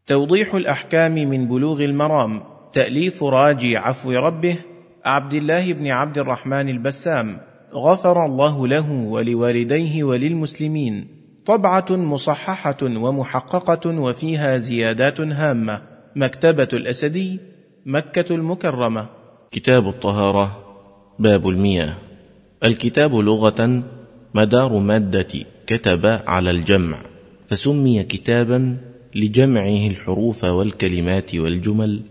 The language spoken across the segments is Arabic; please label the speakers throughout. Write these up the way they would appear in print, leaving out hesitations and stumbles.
Speaker 1: توضيح الأحكام من بلوغ المرام، تأليف راجي عفو ربه، عبد الله بن عبد الرحمن البسام، غفر الله له ولوالديه وللمسلمين، طبعة مصححة ومحققة وفيها زيادات هامة، مكتبة الأسدي، مكة المكرمة.
Speaker 2: كتاب الطهارة. باب المياه. الكتاب لغة مدار مادة كتب على الجمع، فسمي كتابا لجمعه الحروف والكلمات والجمل،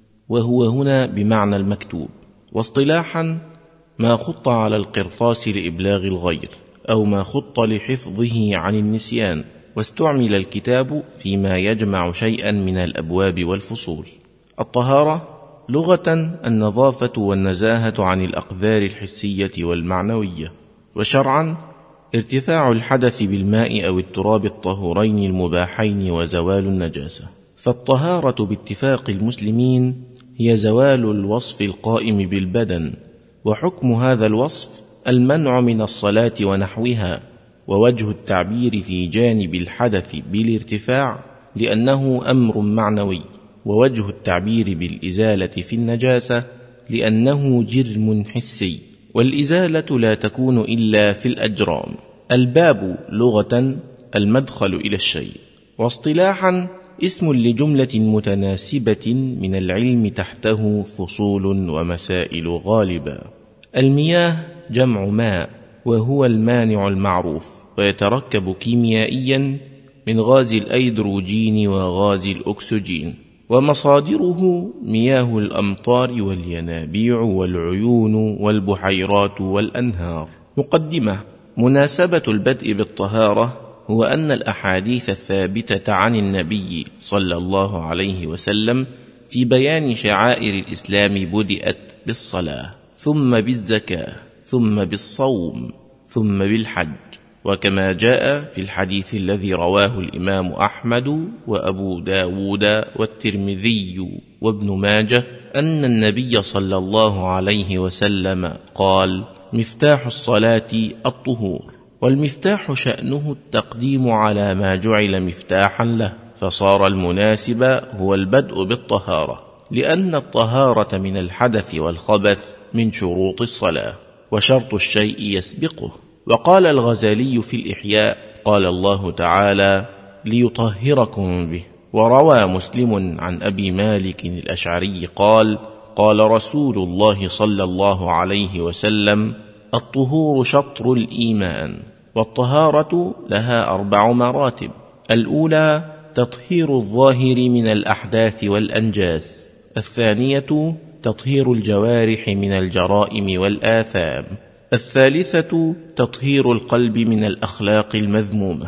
Speaker 2: وهو هنا بمعنى المكتوب. واصطلاحا ما خط على القرطاس لإبلاغ الغير، أو ما خط لحفظه عن النسيان. واستعمل الكتاب فيما يجمع شيئا من الأبواب والفصول. الطهارة لغة النظافة والنزاهة عن الأقذار الحسية والمعنوية، وشرعا ارتفاع الحدث بالماء أو التراب الطهورين المباحين وزوال النجاسة. فالطهارة باتفاق المسلمين هي زوال الوصف القائم بالبدن، وحكم هذا الوصف المنع من الصلاة ونحوها. ووجه التعبير في جانب الحدث بالارتفاع لأنه أمر معنوي، ووجه التعبير بالإزالة في النجاسة لأنه جرم حسي، والإزالة لا تكون إلا في الأجرام. الباب لغة المدخل إلى الشيء، واصطلاحا اسم لجملة متناسبة من العلم تحته فصول ومسائل غالبا. المياه جمع ماء، وهو المانع المعروف، ويتركب كيميائيا من غاز الأيدروجين وغاز الأكسجين، ومصادره مياه الأمطار والينابيع والعيون والبحيرات والأنهار. مقدمة. مناسبة البدء بالطهارة هو أن الأحاديث الثابتة عن النبي صلى الله عليه وسلم في بيان شعائر الإسلام بدأت بالصلاة، ثم بالزكاة، ثم بالصوم، ثم بالحج. وكما جاء في الحديث الذي رواه الإمام أحمد وأبو داود والترمذي وابن ماجه أن النبي صلى الله عليه وسلم قال: مفتاح الصلاة الطهور. والمفتاح شأنه التقديم على ما جعل مفتاحا له، فصار المناسب هو البدء بالطهارة، لأن الطهارة من الحدث والخبث من شروط الصلاة، وشرط الشيء يسبقه. وقال الغزالي في الإحياء: قال الله تعالى: ليطهركم به. وروى مسلم عن أبي مالك الأشعري قال: قال رسول الله صلى الله عليه وسلم: الطهور شطر الإيمان. والطهارة لها 4 مراتب. الأولى تطهير الظاهر من الأحداث والأنجاس. الثانية تطهير الجوارح من الجرائم والآثام. الثالثة تطهير القلب من الأخلاق المذمومة.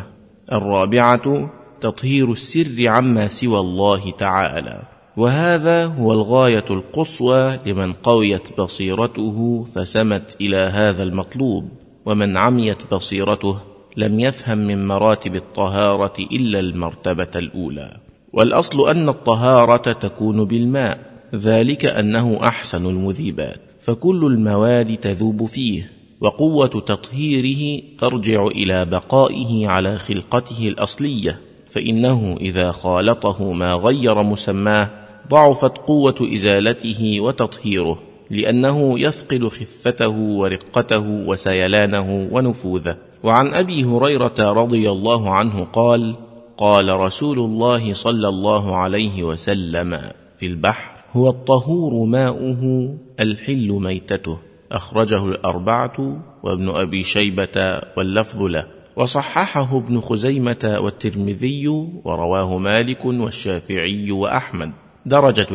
Speaker 2: الرابعة تطهير السر عما سوى الله تعالى. وهذا هو الغاية القصوى لمن قويت بصيرته فسمت إلى هذا المطلوب، ومن عميت بصيرته لم يفهم من مراتب الطهارة إلا المرتبة الأولى. والأصل أن الطهارة تكون بالماء، ذلك أنه أحسن المذيبات، فكل المواد تذوب فيه، وقوة تطهيره ترجع إلى بقائه على خلقته الأصلية، فإنه إذا خالطه ما غير مسماه ضعفت قوة إزالته وتطهيره، لأنه يفقد خفته ورقته وسيلانه ونفوذه. وعن أبي هريرة رضي الله عنه قال: قال رسول الله صلى الله عليه وسلم في البحر: هو الطهور ماؤه الحل ميتته. أخرجه الأربعة وابن أبي شيبة واللفظ له، وصححه ابن خزيمة والترمذي، ورواه مالك والشافعي وأحمد. درجة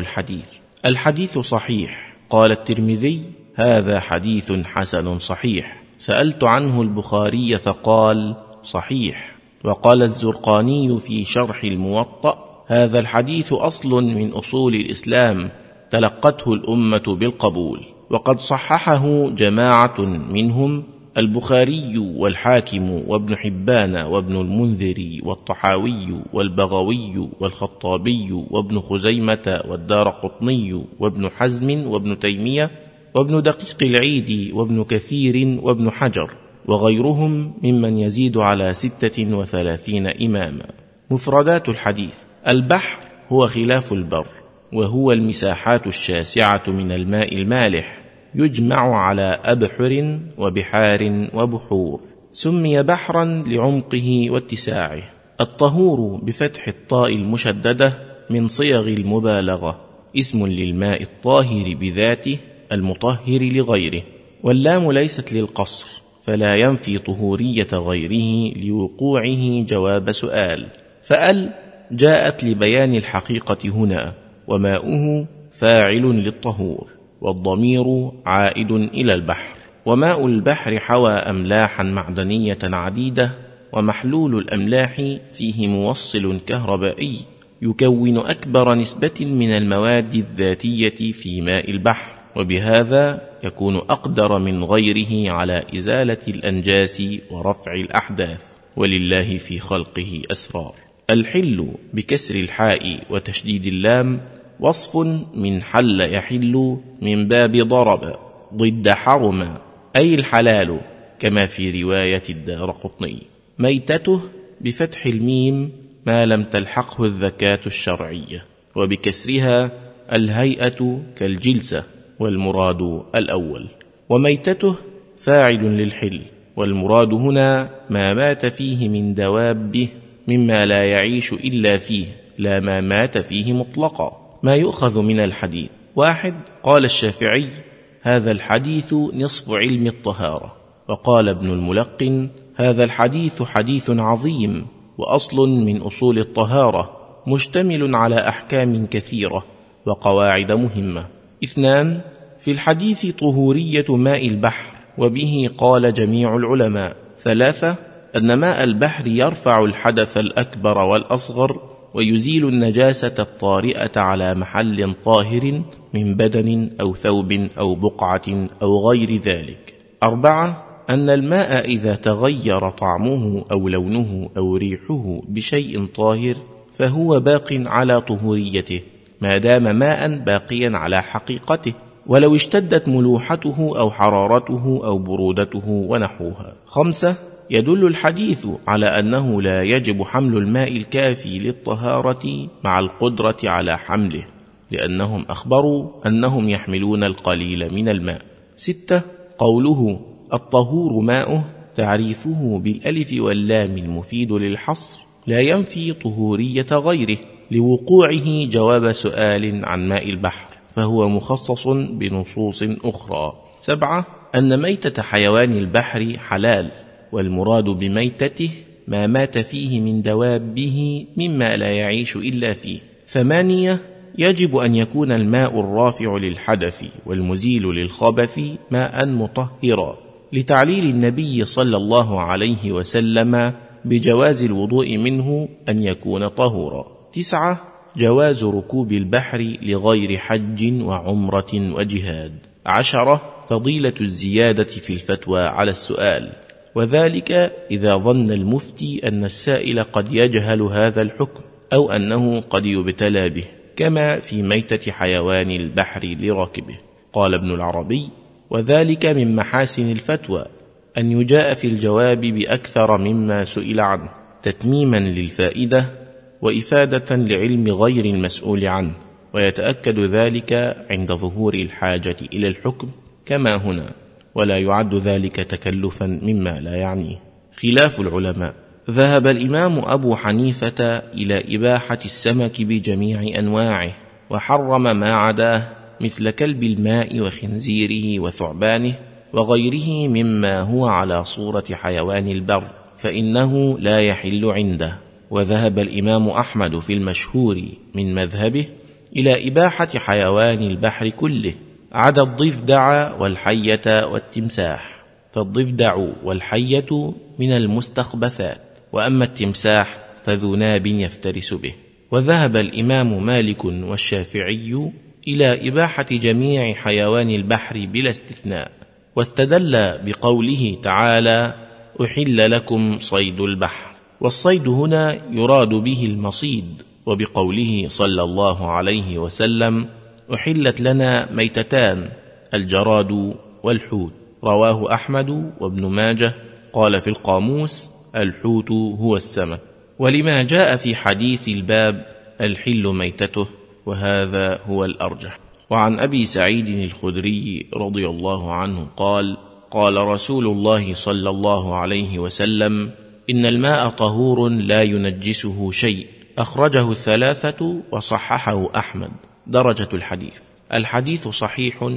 Speaker 2: الحديث صحيح. قال الترمذي: هذا حديث حسن صحيح. سألت عنه البخاري فقال: صحيح. وقال الزرقاني في شرح الموطأ: هذا الحديث أصل من أصول الإسلام تلقته الأمة بالقبول. وقد صححه جماعة منهم البخاري والحاكم وابن حبان وابن المنذر والطحاوي والبغوي والخطابي وابن خزيمة والدارقطني وابن حزم وابن تيمية وابن دقيق العيد وابن كثير وابن حجر، وغيرهم ممن يزيد على 36 إماما. مفردات الحديث: البحر هو خلاف البر، وهو المساحات الشاسعة من الماء المالح، يجمع على أبحر وبحار وبحور، سمي بحرا لعمقه واتساعه. الطهور بفتح الطاء المشددة من صيغ المبالغة، اسم للماء الطاهر بذاته المطهر لغيره. واللام ليست للقصر، فلا ينفي طهورية غيره لوقوعه جواب سؤال، فأل جاءت لبيان الحقيقة هنا، وماؤه فاعل للطهور، والضمير عائد إلى البحر. وماء البحر حوى أملاحا معدنية عديدة، ومحلول الأملاح فيه موصل كهربائي يكون أكبر نسبة من المواد الذاتية في ماء البحر، وبهذا يكون أقدر من غيره على إزالة الأنجاس ورفع الأحداث، ولله في خلقه أسرار. الحل بكسر الحاء وتشديد اللام وصف من حل يحل من باب ضرب، ضد حرم أي الحلال، كما في رواية الدارقطني. ميتته بفتح الميم ما لم تلحقه الذكاة الشرعية، وبكسرها الهيئة كالجلسة، والمراد الأول. وميتته فاعل للحل، والمراد هنا ما مات فيه من دوابه مما لا يعيش إلا فيه، لا ما مات فيه مطلقا. ما يؤخذ من الحديث: 1. قال الشافعي: هذا الحديث نصف علم الطهارة. وقال ابن الملقن: هذا الحديث حديث عظيم، وأصل من أصول الطهارة، مشتمل على أحكام كثيرة وقواعد مهمة. 2. في الحديث طهورية ماء البحر، وبه قال جميع العلماء. 3. أن ماء البحر يرفع الحدث الأكبر والأصغر، ويزيل النجاسة الطارئة على محل طاهر من بدن أو ثوب أو بقعة أو غير ذلك. 4. أن الماء إذا تغير طعمه أو لونه أو ريحه بشيء طاهر فهو باق على طهوريته، ما دام ماء باقيا على حقيقته، ولو اشتدت ملوحته أو حرارته أو برودته ونحوها. 5. يدل الحديث على أنه لا يجب حمل الماء الكافي للطهارة مع القدرة على حمله، لأنهم أخبروا أنهم يحملون القليل من الماء. 6. قوله الطهور ماؤه، تعريفه بالألف واللام المفيد للحصر، لا ينفي طهورية غيره لوقوعه جواب سؤال عن ماء البحر، فهو مخصص بنصوص أخرى. 7. أن ميتة حيوان البحر حلال، والمراد بميتته ما مات فيه من دوابه مما لا يعيش إلا فيه. 8. يجب أن يكون الماء الرافع للحدث والمزيل للخبث ماء مطهرا، لتعليل النبي صلى الله عليه وسلم بجواز الوضوء منه أن يكون طهورا. 9. جواز ركوب البحر لغير حج وعمرة وجهاد. 10. فضيلة الزيادة في الفتوى على السؤال، وذلك إذا ظن المفتي أن السائل قد يجهل هذا الحكم، أو أنه قد يبتلى به، كما في ميتة حيوان البحر لراكبه. قال ابن العربي: وذلك من محاسن الفتوى أن يجاء في الجواب بأكثر مما سئل عنه، تتميما للفائدة وإفادة لعلم غير المسؤول عنه، ويتأكد ذلك عند ظهور الحاجة إلى الحكم كما هنا، ولا يعد ذلك تكلفا مما لا يعنيه. خلاف العلماء: ذهب الإمام أبو حنيفة إلى إباحة السمك بجميع أنواعه، وحرم ما عداه مثل كلب الماء وخنزيره وثعبانه وغيره مما هو على صورة حيوان البر، فإنه لا يحل عنده. وذهب الإمام أحمد في المشهور من مذهبه إلى إباحة حيوان البحر كله عدا الضفدع والحية والتمساح، فالضفدع والحية من المستخبثات، وأما التمساح فذو ناب يفترس به. وذهب الإمام مالك والشافعي إلى إباحة جميع حيوان البحر بلا استثناء، واستدل بقوله تعالى: أحل لكم صيد البحر، والصيد هنا يراد به المصيد، وبقوله صلى الله عليه وسلم: أحلت لنا ميتتان، الجراد والحوت. رواه أحمد وابن ماجه. قال في القاموس: الحوت هو السمك. ولما جاء في حديث الباب الحل ميتته، وهذا هو الأرجح. وعن أبي سعيد الخدري رضي الله عنه قال: قال رسول الله صلى الله عليه وسلم: إن الماء طهور لا ينجسه شيء. أخرجه الثلاثة وصححه أحمد. درجة الحديث: الحديث صحيح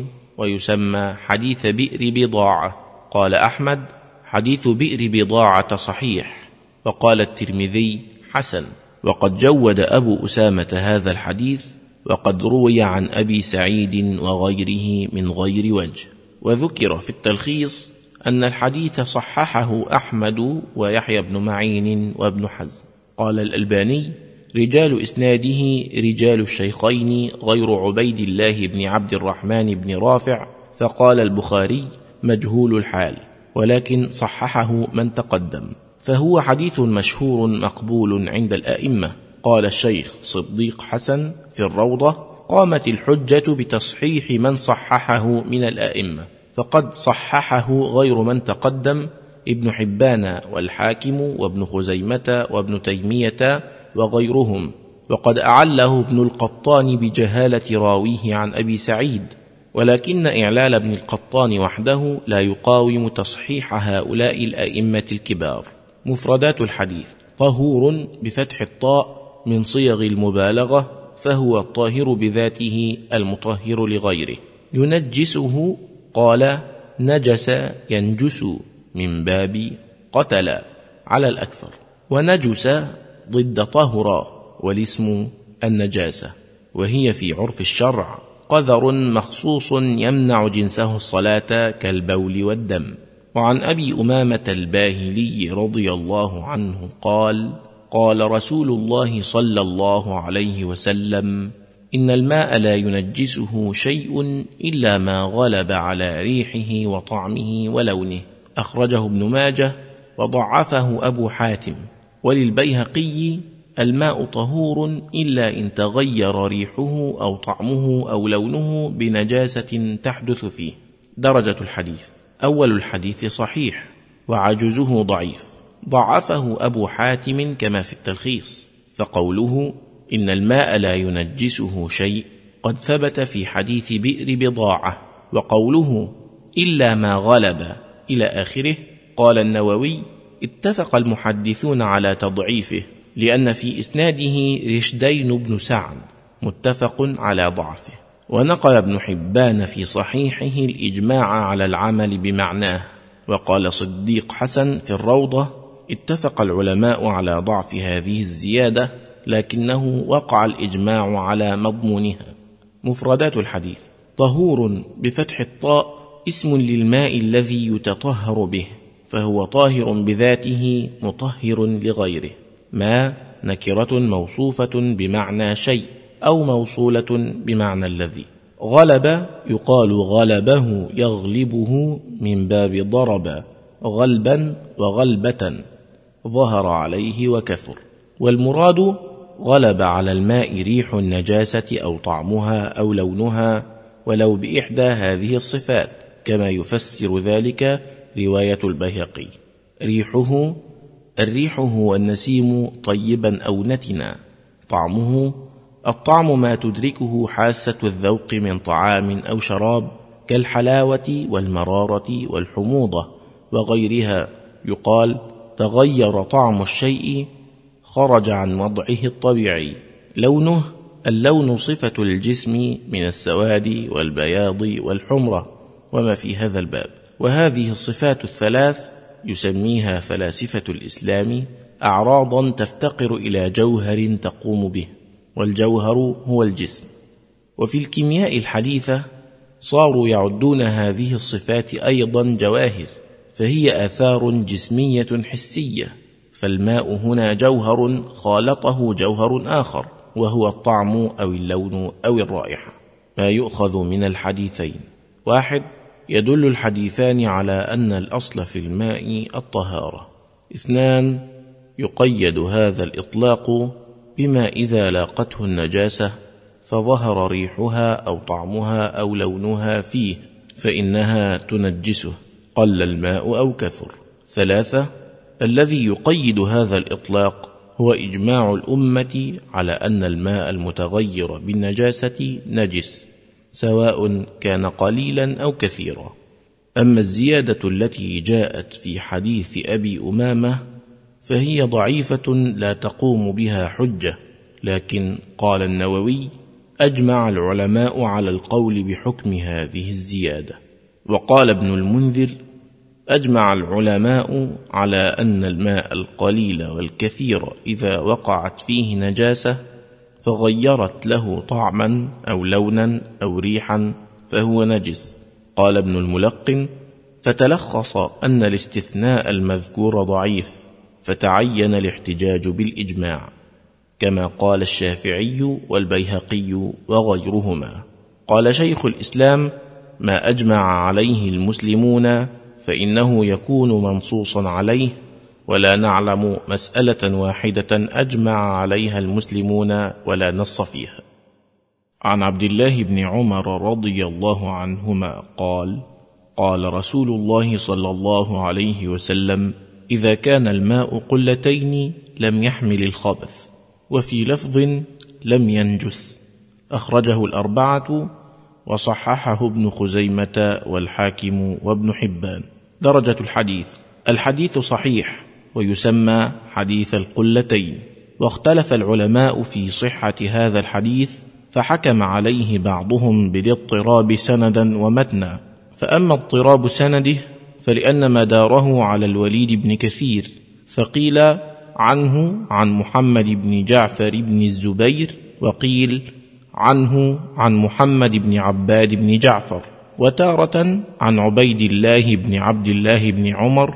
Speaker 2: ويسمى حديث بئر بضاعة. قال أحمد: حديث بئر بضاعة صحيح. وقال الترمذي: حسن. وقد جود أبو أسامة هذا الحديث، وقد روي عن أبي سعيد وغيره من غير وجه. وذكر في التلخيص أن الحديث صححه أحمد ويحيى بن معين وابن حزم. قال الألباني: رجال إسناده رجال الشيخين غير عبيد الله بن عبد الرحمن بن رافع. فقال البخاري: مجهول الحال، ولكن صححه من تقدم، فهو حديث مشهور مقبول عند الآئمة. قال الشيخ صديق حسن في الروضة: قامت الحجة بتصحيح من صححه من الآئمة، فقد صححه غير من تقدم: ابن حبان والحاكم وابن خزيمة وابن تيمية وغيرهم. وقد أعله ابن القطان بجهالة راويه عن أبي سعيد، ولكن إعلال ابن القطان وحده لا يقاوم تصحيح هؤلاء الأئمة الكبار. مفردات الحديث: طهور بفتح الطاء من صيغ المبالغة، فهو الطاهر بذاته المطهر لغيره. ينجسه: قال نجس ينجس من باب قتل على الأكثر. ونجس ضد طهر، والاسم النجاسة، وهي في عرف الشرع قذر مخصوص يمنع جنسه الصلاة كالبول والدم. وعن أبي أمامة الباهلي رضي الله عنه قال: قال رسول الله صلى الله عليه وسلم: إن الماء لا ينجسه شيء إلا ما غلب على ريحه وطعمه ولونه. أخرجه ابن ماجه وضعفه أبو حاتم. وللبيهقي: الماء طهور إلا إن تغير ريحه أو طعمه أو لونه بنجاسة تحدث فيه. درجة الحديث: أول الحديث صحيح، وعجزه ضعيف. ضعفه أبو حاتم كما في التلخيص. فقوله إن الماء لا ينجسه شيء قد ثبت في حديث بئر بضاعة. وقوله إلا ما غلب إلى آخره، قال النووي: اتفق المحدثون على تضعيفه، لأن في إسناده رشدين بن سعد متفق على ضعفه. ونقل ابن حبان في صحيحه الإجماع على العمل بمعناه. وقال صديق حسن في الروضة: اتفق العلماء على ضعف هذه الزيادة، لكنه وقع الإجماع على مضمونها. مفردات الحديث: طهور بفتح الطاء اسم للماء الذي يتطهر به، فهو طاهر بذاته مطهر لغيره. ما نكرة موصوفة بمعنى شيء أو موصولة بمعنى الذي. غلب يقال غلبه يغلبه من باب ضرب، غلبا وغلبة، ظهر عليه وكثر. والمراد غلب على الماء ريح النجاسة أو طعمها أو لونها، ولو بإحدى هذه الصفات، كما يفسر ذلك رواية البيهقي. ريحه: الريح هو النسيم طيبا أو نتنا. طعمه: الطعم ما تدركه حاسة الذوق من طعام أو شراب، كالحلاوة والمرارة والحموضة وغيرها. يقال تغير طعم الشيء، خرج عن وضعه الطبيعي. لونه: اللون صفة الجسم من السواد والبياض والحمرة وما في هذا الباب. وهذه الصفات الثلاث يسميها فلاسفة الإسلام أعراضا تفتقر إلى جوهر تقوم به، والجوهر هو الجسم. وفي الكيمياء الحديثة صاروا يعدون هذه الصفات أيضا جواهر، فهي آثار جسمية حسية. فالماء هنا جوهر خالطه جوهر آخر، وهو الطعم أو اللون أو الرائحة. ما يؤخذ من الحديثين: 1. يدل الحديثان على أن الأصل في الماء الطهارة. 2. يقيد هذا الإطلاق بما إذا لاقته النجاسة فظهر ريحها أو طعمها أو لونها فيه فإنها تنجسه، قل الماء أو كثر. 3. الذي يقيد هذا الإطلاق هو إجماع الأمة على أن الماء المتغير بالنجاسة نجس، سواء كان قليلا أو كثيرا. أما الزيادة التي جاءت في حديث أبي أمامة فهي ضعيفة لا تقوم بها حجة، لكن قال النووي: أجمع العلماء على القول بحكم هذه الزيادة. وقال ابن المنذر: أجمع العلماء على أن الماء القليل والكثير إذا وقعت فيه نجاسة فغيرت له طعما أو لونا أو ريحا فهو نجس. قال ابن الملقن: فتلخص أن الاستثناء المذكور ضعيف، فتعين الاحتجاج بالإجماع، كما قال الشافعي والبيهقي وغيرهما. قال شيخ الإسلام: ما أجمع عليه المسلمون فإنه يكون منصوصا عليه، ولا نعلم مسألة واحدة أجمع عليها المسلمون ولا نص فيها. عن عبد الله بن عمر رضي الله عنهما قال: قال رسول الله صلى الله عليه وسلم: إذا كان الماء قلتين لم يحمل الخبث، وفي لفظ لم ينجس. أخرجه الأربعة وصححه ابن خزيمة والحاكم وابن حبان. درجة الحديث: الحديث صحيح ويسمى حديث القلتين، واختلف العلماء في صحة هذا الحديث، فحكم عليه بعضهم بالاضطراب سندا ومتنا. فأما اضطراب سنده فلأن مداره على الوليد بن كثير، فقيل عنه عن محمد بن جعفر بن الزبير، وقيل عنه عن محمد بن عباد بن جعفر، وتارة عن عبيد الله بن عبد الله بن عمر،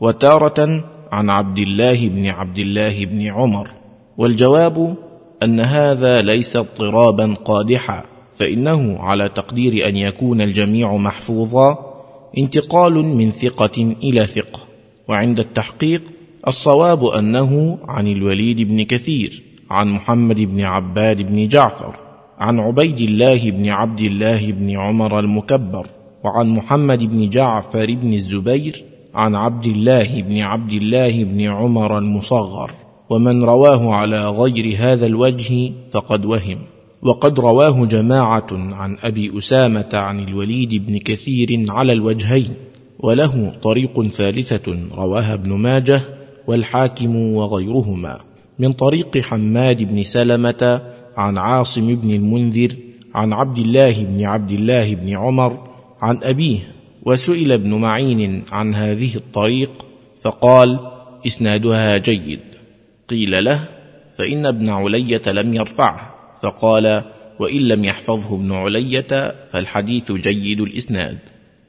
Speaker 2: وتارة عن عبد الله بن عبد الله بن عمر. والجواب أن هذا ليس اضطرابا قادحا، فإنه على تقدير أن يكون الجميع محفوظا، انتقال من ثقة إلى ثقة. وعند التحقيق الصواب أنه عن الوليد بن كثير، عن محمد بن عباد بن جعفر، عن عبيد الله بن عبد الله بن عمر المكبر، وعن محمد بن جعفر بن الزبير، عن عبد الله بن عبد الله بن عمر المصغر. ومن رواه على غير هذا الوجه فقد وهم. وقد رواه جماعة عن أبي أسامة عن الوليد بن كثير على الوجهين، وله طريق ثالثة رواها ابن ماجه والحاكم وغيرهما من طريق حماد بن سلمة عن عاصم بن المنذر عن عبد الله بن عبد الله بن عمر عن أبيه. وسئل ابن معين عن هذه الطريق فقال: إسنادها جيد. قيل له: فإن ابن علية لم يرفعه، فقال: وإن لم يحفظه ابن علية فالحديث جيد الإسناد.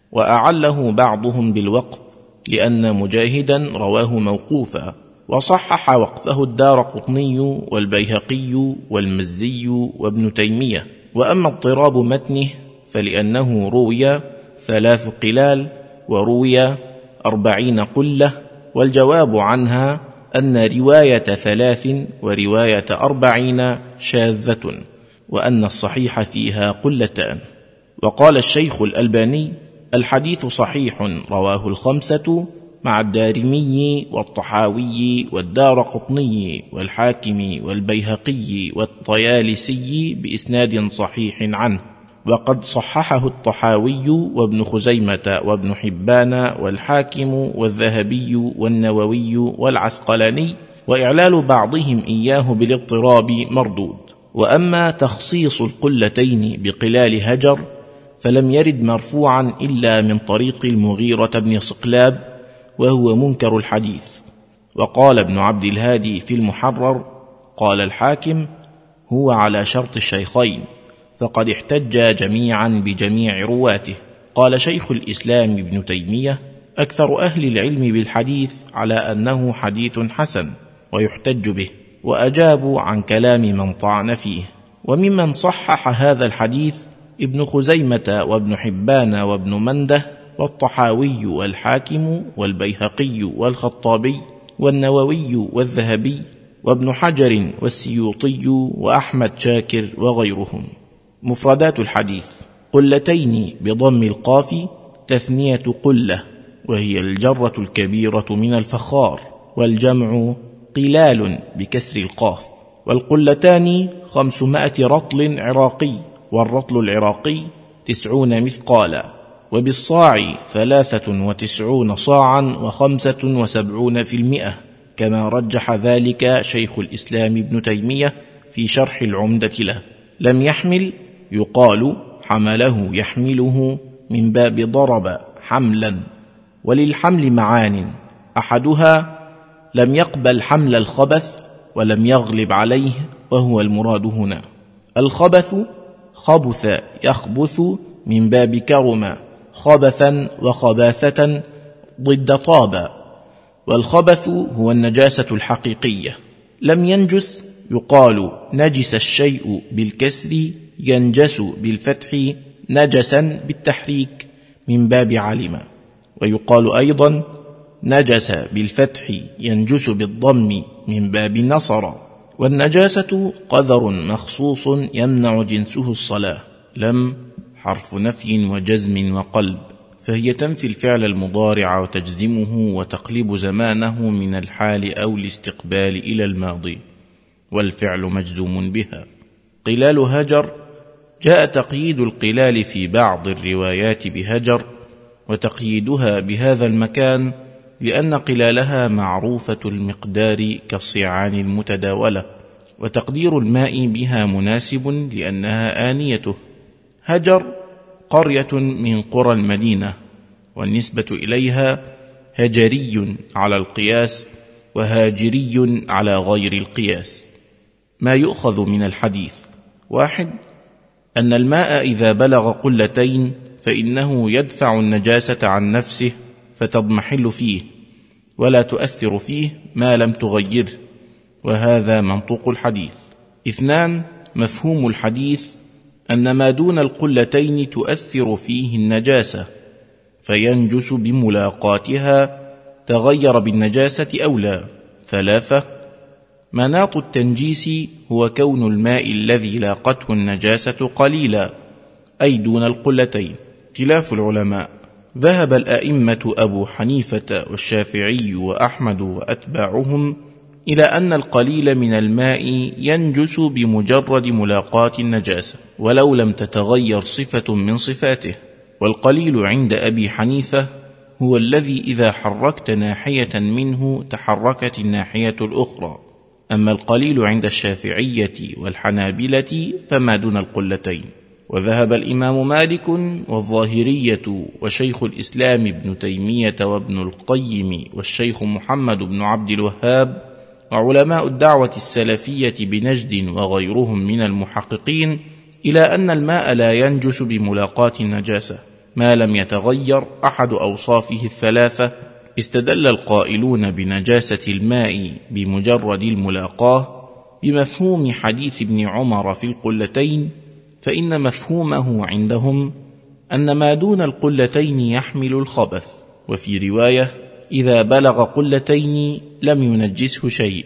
Speaker 2: وأعله بعضهم بالوقف، لأن مجاهدا رواه موقوفا، وصحح وقفه الدارقطني والبيهقي والمزي وابن تيمية. وأما اضطراب متنه فلأنه روي 3 قلال وروي 40 قلة، والجواب عنها أن رواية 3 ورواية 40 شاذة، وأن الصحيح فيها قلتان. وقال الشيخ الألباني: الحديث صحيح رواه 5 مع الدارمي والطحاوي والدارقطني والحاكم والبيهقي والطيالسي بإسناد صحيح عنه. وقد صححه الطحاوي وابن خزيمة وابن حبان والحاكم والذهبي والنووي والعسقلاني، وإعلال بعضهم إياه بالاضطراب مردود. وأما تخصيص القلتين بقلال هجر فلم يرد مرفوعا إلا من طريق المغيرة بن صقلاب، وهو منكر الحديث. وقال ابن عبد الهادي في المحرر: قال الحاكم: هو على شرط الشيخين، فقد احتج جميعا بجميع رواته. قال شيخ الإسلام ابن تيمية: أكثر أهل العلم بالحديث على أنه حديث حسن ويحتج به، وأجابوا عن كلام من طعن فيه. وممن صحح هذا الحديث ابن خزيمة وابن حبان وابن منده والطحاوي والحاكم والبيهقي والخطابي والنووي والذهبي وابن حجر والسيوطي وأحمد شاكر وغيرهم. مفردات الحديث: قلتين بضم القاف، تثنية قلة، وهي الجرة الكبيرة من الفخار، والجمع قلال بكسر القاف. والقلتان 500 رطل عراقي، والرطل العراقي 90 مثقالا، وبالصاع 93 صاعا و75 في 100، كما رجح ذلك شيخ الإسلام ابن تيمية في شرح العمدة له. لم يحمل يقال حمله يحمله من باب ضرب حملا. وللحمل معان، أحدها لم يقبل حمل الخبث ولم يغلب عليه، وهو المراد هنا. الخبث خبث يخبث من باب كرم خبثا وخباثة ضد طاب، والخبث هو النجاسة الحقيقية. لم ينجس يقال نجس الشيء بالكسر، ينجس بالفتح، نجسا بالتحريك من باب علم. ويقال أيضا نجس بالفتح ينجس بالضم من باب نصر. والنجاسة قذر مخصوص يمنع جنسه الصلاة. لم حرف نفي وجزم وقلب، فهي تنفي الفعل المضارع وتجزمه وتقلب زمانه من الحال أو الاستقبال إلى الماضي، والفعل مجزوم بها. قلال هجر، جاء تقييد القلال في بعض الروايات بهجر، وتقييدها بهذا المكان لأن قلالها معروفة المقدار كالصيعان المتداولة، وتقدير الماء بها مناسب لأنها آنيته. هجر قرية من قرى المدينة، والنسبة إليها هجري على القياس وهاجري على غير القياس. ما يؤخذ من الحديث: 1. أن الماء إذا بلغ قلتين فإنه يدفع النجاسة عن نفسه فتضمحل فيه ولا تؤثر فيه ما لم تغيره، وهذا منطوق الحديث. 2. مفهوم الحديث أن ما دون القلتين تؤثر فيه النجاسة فينجس بملاقاتها، تغير بالنجاسة أو لا. 3. مناط التنجيس هو كون الماء الذي لاقته النجاسة قليلا، أي دون القلتين. خلاف العلماء: ذهب الأئمة أبو حنيفة والشافعي وأحمد وأتباعهم إلى أن القليل من الماء ينجس بمجرد ملاقاة النجاسة ولو لم تتغير صفة من صفاته. والقليل عند أبي حنيفة هو الذي إذا حركت ناحية منه تحركت الناحية الأخرى. أما القليل عند الشافعية والحنابلة فما دون القلتين. وذهب الإمام مالك والظاهرية وشيخ الإسلام ابن تيمية وابن القيم والشيخ محمد بن عبد الوهاب وعلماء الدعوة السلفية بنجد وغيرهم من المحققين إلى أن الماء لا ينجس بملاقاة النجاسة ما لم يتغير أحد أوصافه الثلاثة. استدل القائلون بنجاسة الماء بمجرد الملاقاة بمفهوم حديث ابن عمر في القلتين، فإن مفهومه عندهم أن ما دون القلتين يحمل الخبث. وفي رواية: إذا بلغ قلتين لم ينجسه شيء،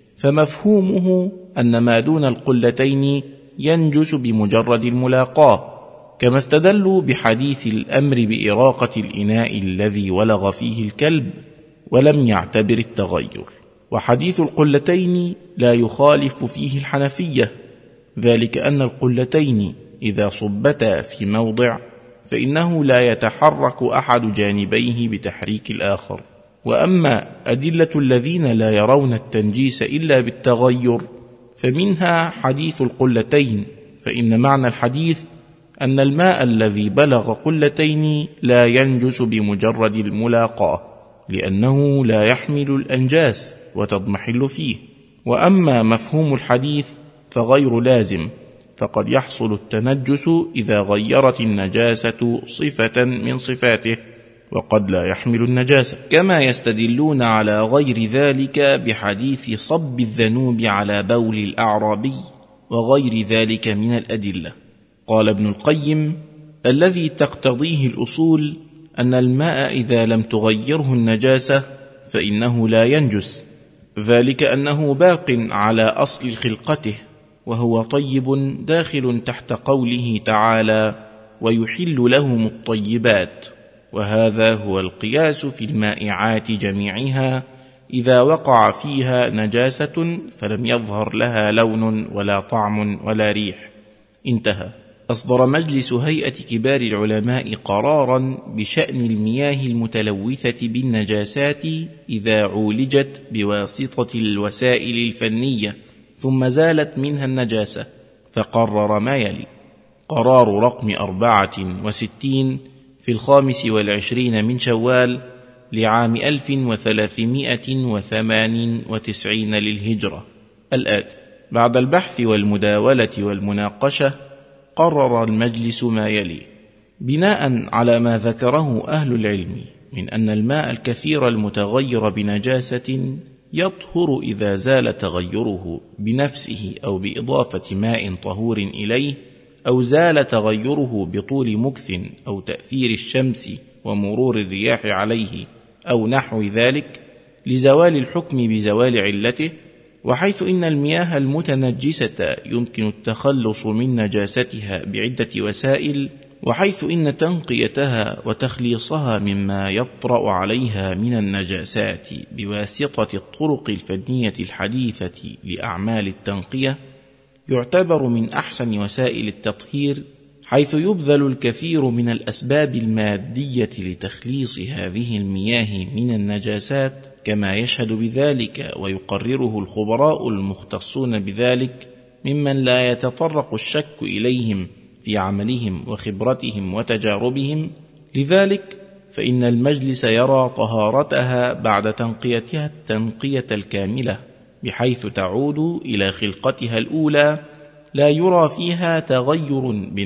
Speaker 2: فمفهومه أن ما دون القلتين ينجس بمجرد الملاقاة، كما استدلوا بحديث الأمر بإراقة الإناء الذي ولغ فيه الكلب ولم يعتبر التغير. وحديث القلتين لا يخالف فيه الحنفية، ذلك أن القلتين إذا صبتا في موضع فإنه لا يتحرك أحد جانبيه بتحريك الآخر. وأما أدلة الذين لا يرون التنجيس إلا بالتغير فمنها حديث القلتين، فإن معنى الحديث أن الماء الذي بلغ قلتين لا ينجس بمجرد الملاقاة لأنه لا يحمل الأنجاس وتضمحل فيه. وأما مفهوم الحديث فغير لازم، فقد يحصل التنجس إذا غيرت النجاسة صفة من صفاته وقد لا يحمل النجاسة، كما يستدلون على غير ذلك بحديث صب الذنوب على بول الأعرابي وغير ذلك من الأدلة. قال ابن القيم: الذي تقتضيه الأصول أن الماء إذا لم تغيره النجاسة فإنه لا ينجس، ذلك أنه باق على أصل خلقته وهو طيب داخل تحت قوله تعالى: ويحل لهم الطيبات. وهذا هو القياس في المائعات جميعها إذا وقع فيها نجاسة فلم يظهر لها لون ولا طعم ولا ريح. انتهى. أصدر مجلس هيئة كبار العلماء قراراً بشأن المياه المتلوثة بالنجاسات إذا عولجت بواسطة الوسائل الفنية ثم زالت منها النجاسة، فقرر ما يلي: قرار رقم 64 في 25 من شوال لعام 1398 للهجرة الآتي: بعد البحث والمداولة والمناقشة قرر المجلس ما يلي: بناء على ما ذكره أهل العلم من أن الماء الكثير المتغير بنجاسة يطهر إذا زال تغيره بنفسه أو بإضافة ماء طهور إليه، أو زال تغيره بطول مكث أو تأثير الشمس ومرور الرياح عليه أو نحو ذلك، لزوال الحكم بزوال علته. وحيث إن المياه المتنجسة يمكن التخلص من نجاستها بعدة وسائل، وحيث إن تنقيتها وتخليصها مما يطرأ عليها من النجاسات بواسطة الطرق الفنية الحديثة لأعمال التنقية يعتبر من أحسن وسائل التطهير، حيث يبذل الكثير من الأسباب المادية لتخليص هذه المياه من النجاسات، كما يشهد بذلك ويقرره الخبراء المختصون بذلك ممن لا يتطرق الشك إليهم في عملهم وخبرتهم وتجاربهم. لذلك فإن المجلس يرى طهارتها بعد تنقيتها التنقية الكاملة، بحيث تعود إلى خلقتها الأولى، لا يرى فيها تغير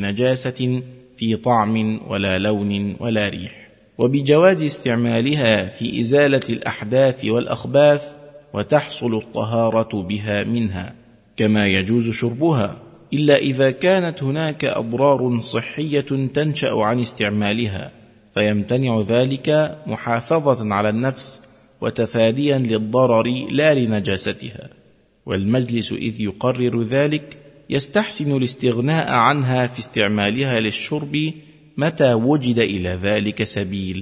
Speaker 2: بنجاسة في طعم ولا لون ولا ريح، وبجواز استعمالها في إزالة الأحداث والأخباث، وتحصل الطهارة بها منها، كما يجوز شربها، إلا إذا كانت هناك أضرار صحية تنشأ عن استعمالها، فيمتنع ذلك محافظة على النفس وتفاديا للضرر لا لنجاستها. والمجلس إذ يقرر ذلك يستحسن الاستغناء عنها في استعمالها للشرب متى وجد إلى ذلك سبيل،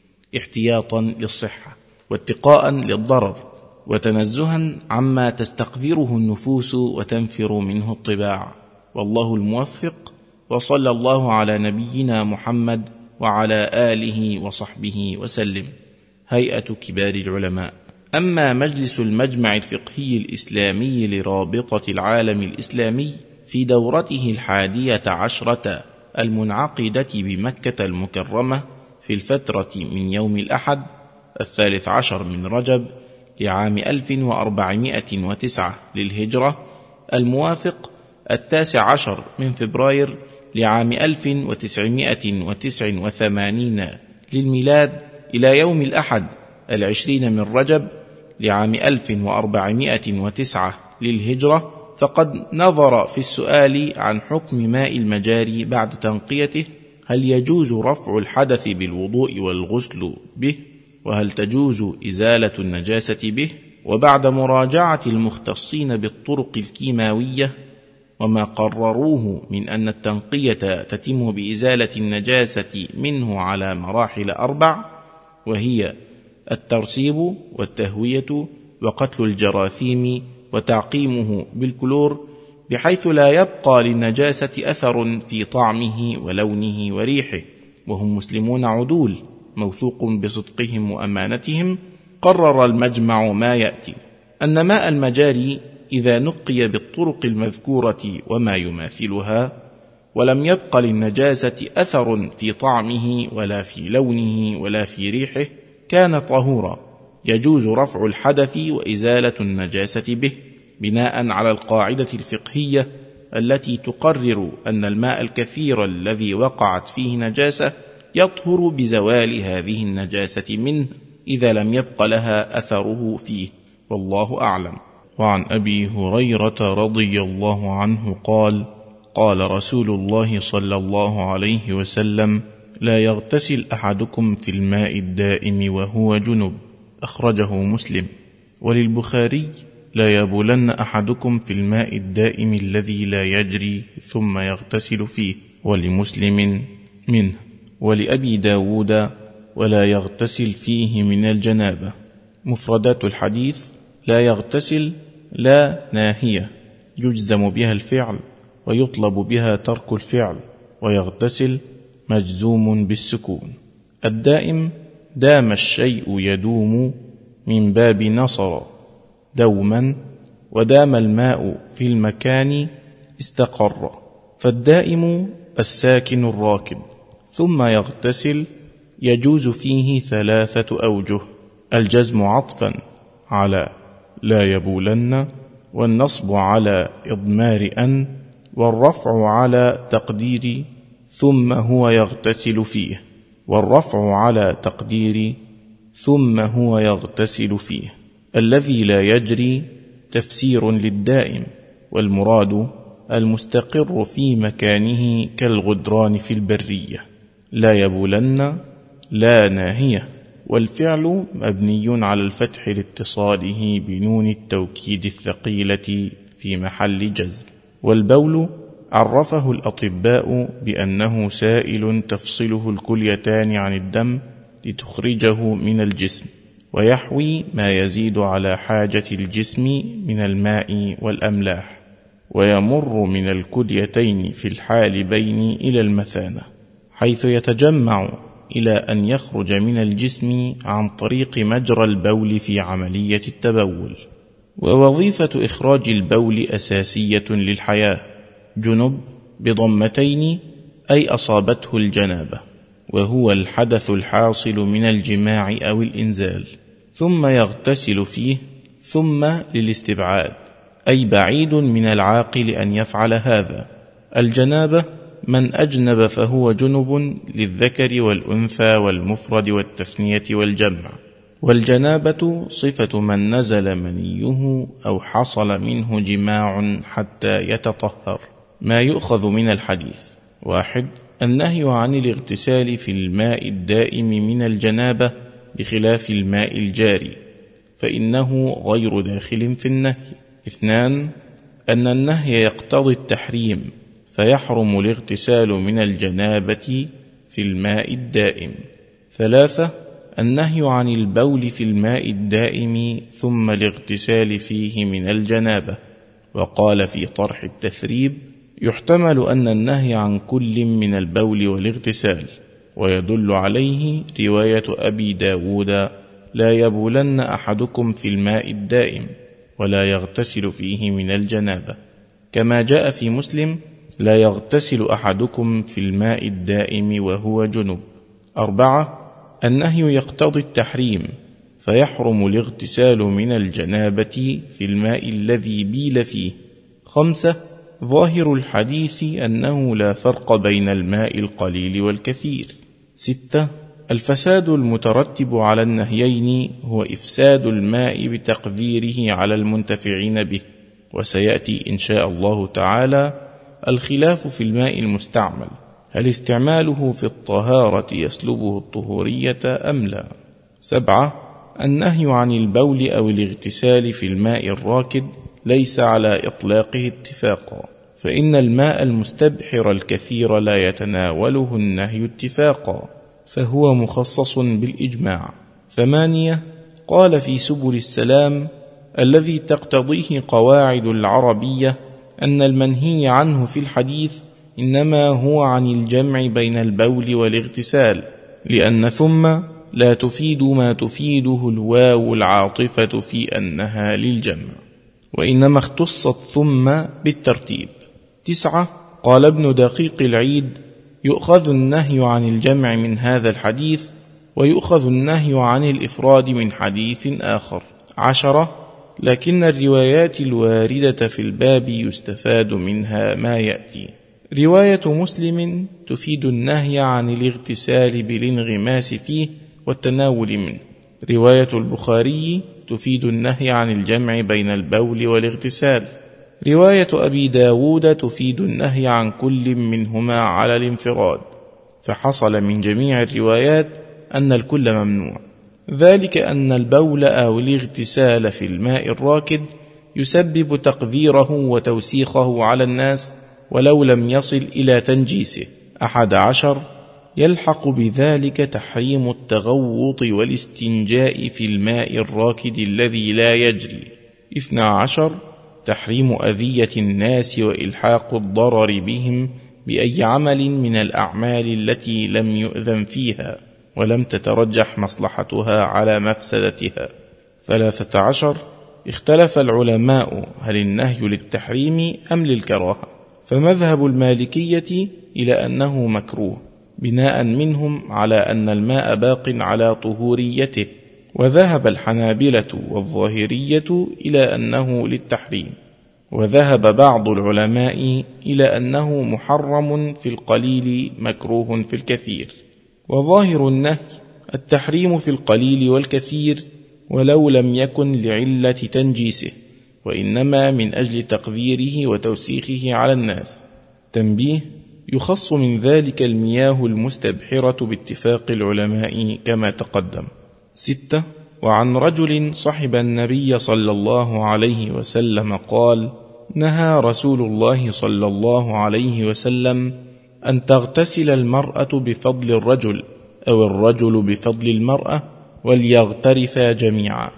Speaker 2: احتياطا للصحة واتقاء للضرر وتنزها عما تستقذره النفوس وتنفر منه الطباع. والله الموفق، وصلى الله على نبينا محمد وعلى آله وصحبه وسلم. هيئة كبار العلماء. أما مجلس المجمع الفقهي الإسلامي لرابطة العالم الإسلامي في دورته 11 المنعقدة بمكة المكرمة في الفترة من يوم الأحد 13 من رجب لعام 1409 للهجرة الموافق 19 من فبراير لعام 1989 للميلاد إلى يوم الأحد 20 من رجب لعام 1409 للهجرة، فقد نظر في السؤال عن حكم ماء المجاري بعد تنقيته: هل يجوز رفع الحدث بالوضوء والغسل به؟ وهل تجوز إزالة النجاسة به؟ وبعد مراجعة المختصين بالطرق الكيماوية وما قرروه من أن التنقية تتم بإزالة النجاسة منه على مراحل 4، وهي الترسيب والتهوية وقتل الجراثيم وتعقيمه بالكلور، بحيث لا يبقى للنجاسة أثر في طعمه ولونه وريحه، وهم مسلمون عدول موثوق بصدقهم وأمانتهم. قرر المجمع ما يأتي: أن ماء المجاري إذا نقي بالطرق المذكورة وما يماثلها ولم يبق للنجاسة أثر في طعمه ولا في لونه ولا في ريحه كان طهورا، يجوز رفع الحدث وإزالة النجاسة به، بناء على القاعدة الفقهية التي تقرر أن الماء الكثير الذي وقعت فيه نجاسة يطهر بزوال هذه النجاسة منه إذا لم يبق لها أثره فيه، والله أعلم. وعن أبي هريرة رضي الله عنه قال: قال رسول الله صلى الله عليه وسلم: لا يغتسل أحدكم في الماء الدائم وهو جنب، أخرجه مسلم. وللبخاري: لا يبولن أحدكم في الماء الدائم الذي لا يجري ثم يغتسل فيه، ولمسلم منه. ولأبي داود: ولا يغتسل فيه من الجنابة. مفردات الحديث: لا يغتسل، لا ناهية يجزم بها الفعل ويطلب بها ترك الفعل، ويغتسل مجزوم بالسكون. الدائم: دام الشيء يدوم من باب نصر دوما، ودام الماء في المكان استقر. فالدائم الساكن الراكد. ثم يغتسل يجوز فيه 3 أوجه: الجزم عطفا على لا يبولن، والنصب على إضمار أن، والرفع على تقدير ثم هو يغتسل فيه، والرفع على تقدير ثم هو يغتسل فيه. الذي لا يجري تفسير للدائم، والمراد المستقر في مكانه كالغدران في البرية. لا يبولن لا ناهية، والفعل مبني على الفتح لاتصاله بنون التوكيد الثقيلة في محل جزم. والبول عرفه الأطباء بأنه سائل تفصله الكليتان عن الدم لتخرجه من الجسم، ويحوي ما يزيد على حاجة الجسم من الماء والأملاح، ويمر من الكليتين في الحال بين إلى المثانة، حيث يتجمع إلى أن يخرج من الجسم عن طريق مجرى البول في عملية التبول. ووظيفة إخراج البول أساسية للحياة. جنب بضمتين أي أصابته الجنابة، وهو الحدث الحاصل من الجماع أو الإنزال. ثم يغتسل فيه، ثم للاستبعاد، أي بعيد من العاقل أن يفعل هذا. الجنابة من أجنب فهو جنب للذكر والأنثى والمفرد والتثنية والجمع. والجنابة صفة من نزل منيه أو حصل منه جماع حتى يتطهر. ما يؤخذ من الحديث: 1. النهي عن الاغتسال في الماء الدائم من الجنابة بخلاف الماء الجاري، فإنه غير داخل في النهي. 2. أن النهي يقتضي التحريم، فيحرم الاغتسال من الجنابة في الماء الدائم. 3. النهي عن البول في الماء الدائم ثم الاغتسال فيه من الجنابة. وقال في طرح التثريب: يحتمل أن النهي عن كل من البول والاغتسال، ويدل عليه رواية أبي داود: لا يبولن أحدكم في الماء الدائم ولا يغتسل فيه من الجنابة، كما جاء في مسلم: لا يغتسل أحدكم في الماء الدائم وهو جنب. 4. النهي يقتضي التحريم، فيحرم الاغتسال من الجنابة في الماء الذي بيل فيه. 5. ظاهر الحديث أنه لا فرق بين الماء القليل والكثير. 6. الفساد المترتب على النهيين هو إفساد الماء بتقديره على المنتفعين به، وسيأتي إن شاء الله تعالى الخلاف في الماء المستعمل، هل استعماله في الطهارة يسلبه الطهورية أم لا؟ 7. النهي عن البول أو الاغتسال في الماء الراكد ليس على إطلاقه اتفاقا، فإن الماء المستبحر الكثير لا يتناوله النهي اتفاقا، فهو مخصص بالإجماع. 8. قال في سبل السلام: الذي تقتضيه قواعد العربية أن المنهي عنه في الحديث إنما هو عن الجمع بين البول والاغتسال، لأن ثم لا تفيد ما تفيده الواو العاطفة في أنها للجمع، وإنما اختصت ثم بالترتيب. 9. قال ابن دقيق العيد: يؤخذ النهي عن الجمع من هذا الحديث، ويؤخذ النهي عن الإفراد من حديث آخر. 10. لكن الروايات الواردة في الباب يستفاد منها ما يأتي. رواية مسلم تفيد النهي عن الاغتسال بالانغماس فيه والتناول منه. رواية البخاري تفيد النهي عن الجمع بين البول والاغتسال. رواية أبي داود تفيد النهي عن كل منهما على الانفراد، فحصل من جميع الروايات أن الكل ممنوع، ذلك أن البول أو الاغتسال في الماء الراكد يسبب تقذيره وتوسيخه على الناس ولو لم يصل إلى تنجيسه. 11. يلحق بذلك تحريم التغوط والاستنجاء في الماء الراكد الذي لا يجري. 12 تحريم أذية الناس وإلحاق الضرر بهم بأي عمل من الأعمال التي لم يؤذن فيها ولم تترجح مصلحتها على مفسدتها. 13 اختلف العلماء هل النهي للتحريم أم للكراهة، فمذهب المالكية إلى أنه مكروه بناء منهم على أن الماء باق على طهوريته، وذهب الحنابلة والظاهرية إلى أنه للتحريم، وذهب بعض العلماء إلى أنه محرم في القليل مكروه في الكثير. وظاهر النهي التحريم في القليل والكثير ولو لم يكن لعلة تنجيسه، وإنما من أجل تقديره وتوسيخه على الناس. تنبيه: يخص من ذلك المياه المستبحرة باتفاق العلماء كما تقدم. 6 وعن رجل صحب النبي صلى الله عليه وسلم قال: نهى رسول الله صلى الله عليه وسلم أن تغتسل المرأة بفضل الرجل أو الرجل بفضل المرأة وليغترفا جميعا.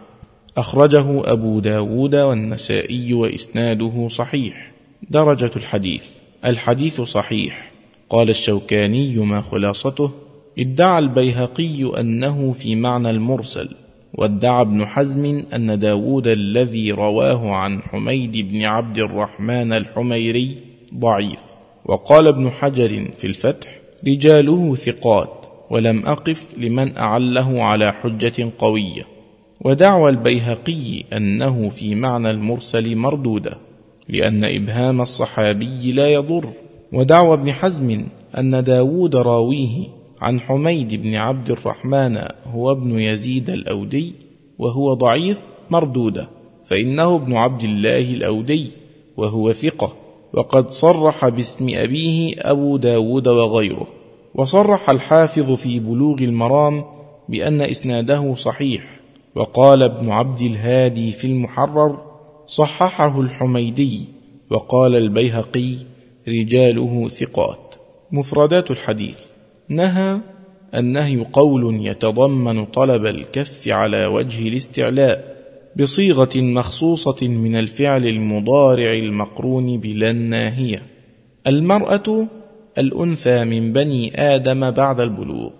Speaker 2: أخرجه أبو داود والنسائي وإسناده صحيح. درجة الحديث: الحديث صحيح. قال الشوكاني: ما خلاصته؟ ادعى البيهقي أنه في معنى المرسل، وادعى ابن حزم أن داود الذي رواه عن حميد بن عبد الرحمن الحميري ضعيف. وقال ابن حجر في الفتح: رجاله ثقات، ولم أقف لمن أعله على حجة قوية. ودعوى البيهقي أنه في معنى المرسل مردودة، لأن إبهام الصحابي لا يضر. ودعوى ابن حزم أن داود راويه عن حميد بن عبد الرحمن هو ابن يزيد الأودي وهو ضعيف مردودة، فإنه ابن عبد الله الأودي وهو ثقة، وقد صرح باسم أبيه أبو داود وغيره. وصرح الحافظ في بلوغ المرام بأن إسناده صحيح. وقال ابن عبد الهادي في المحرر: صححه الحميدي. وقال البيهقي: رجاله ثقات. مفردات الحديث: نهى: النهي قول يتضمن طلب الكف على وجه الاستعلاء بصيغة مخصوصة من الفعل المضارع المقرون بلا الناهية. المرأة الأنثى من بني آدم بعد البلوغ،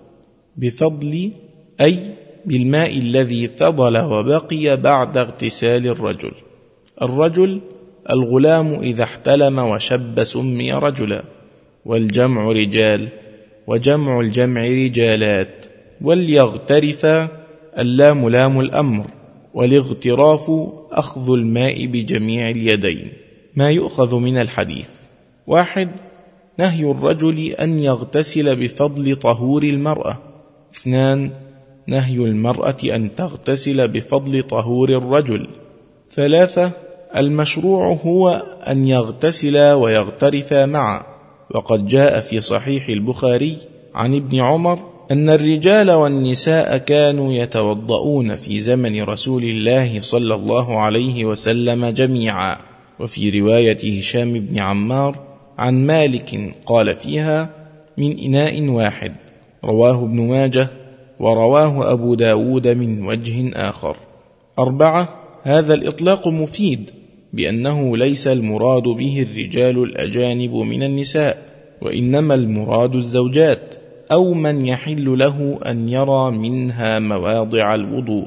Speaker 2: بفضل أي بالماء الذي فضل وبقي بعد اغتسال الرجل. الرجل الغلام إذا احتلم وشب سمي رجلا، والجمع رجال، وجمع الجمع رجالات. وليغترف اللام لام الأمر، والاغتراف أخذ الماء بجميع اليدين. ما يؤخذ من الحديث: 1 نهي الرجل أن يغتسل بفضل طهور المرأة. 2 نهي المرأة أن تغتسل بفضل طهور الرجل. 3 المشروع هو أن يغتسلا ويغترفا معا، وقد جاء في صحيح البخاري عن ابن عمر أن الرجال والنساء كانوا يتوضؤون في زمن رسول الله صلى الله عليه وسلم جميعا. وفي رواية هشام بن عمار عن مالك قال فيها: من إناء واحد. رواه ابن ماجه، ورواه أبو داود من وجه آخر. 4 هذا الإطلاق مفيد بأنه ليس المراد به الرجال الأجانب من النساء، وإنما المراد الزوجات أو من يحل له أن يرى منها مواضع الوضوء.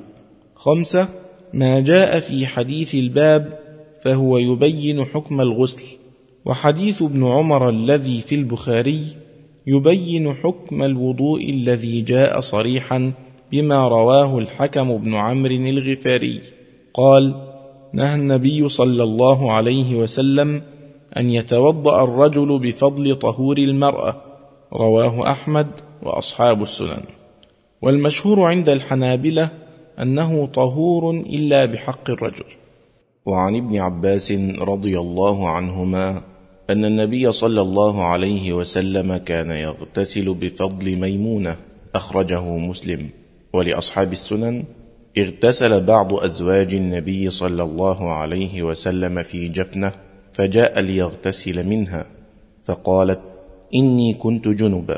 Speaker 2: 5 ما جاء في حديث الباب فهو يبين حكم الغسل، وحديث ابن عمر الذي في البخاري يبين حكم الوضوء الذي جاء صريحا بما رواه الحكم بن عمرو الغفاري قال: نهى النبي صلى الله عليه وسلم أن يتوضأ الرجل بفضل طهور المرأة. رواه أحمد وأصحاب السنن. والمشهور عند الحنابلة أنه طهور إلا بحق الرجل. وعن ابن عباس رضي الله عنهما أن النبي صلى الله عليه وسلم كان يغتسل بفضل ميمونة. أخرجه مسلم. ولأصحاب السنن: اغتسل بعض أزواج النبي صلى الله عليه وسلم في جفنة، فجاء ليغتسل منها، فقالت: إني كنت جنبا،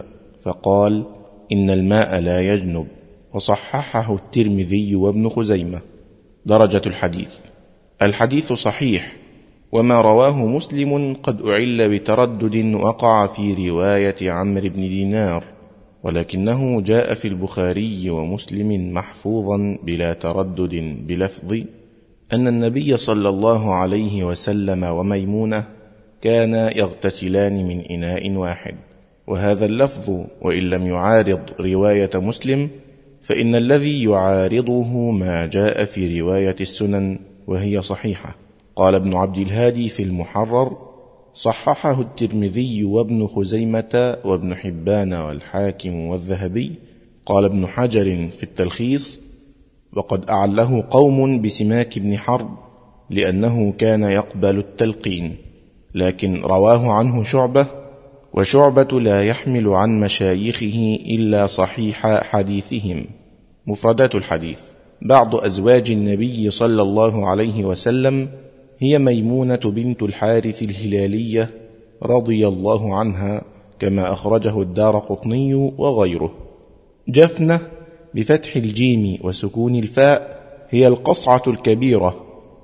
Speaker 2: فقال: إن الماء لا يجنب. وصححه الترمذي وابن خزيمة. درجة الحديث: الحديث صحيح، وما رواه مسلم قد أعل بتردد وقع في رواية عمرو بن دينار، ولكنه جاء في البخاري ومسلم محفوظا بلا تردد بلفظ أن النبي صلى الله عليه وسلم وميمونة كانا يغتسلان من إناء واحد. وهذا اللفظ وإن لم يعارض رواية مسلم فإن الذي يعارضه ما جاء في رواية السنن وهي صحيحة. قال ابن عبد الهادي في المحرر: صححه الترمذي وابن خزيمة وابن حبان والحاكم والذهبي. قال ابن حجر في التلخيص: وقد أعله قوم بسماك بن حرب لأنه كان يقبل التلقين، لكن رواه عنه شعبة، وشعبة لا يحمل عن مشايخه إلا صحيح حديثهم. مفردات الحديث: بعض أزواج النبي صلى الله عليه وسلم هي ميمونة بنت الحارث الهلالية رضي الله عنها، كما أخرجه الدارقطني وغيره. جفنة بفتح الجيم وسكون الفاء هي القصعة الكبيرة،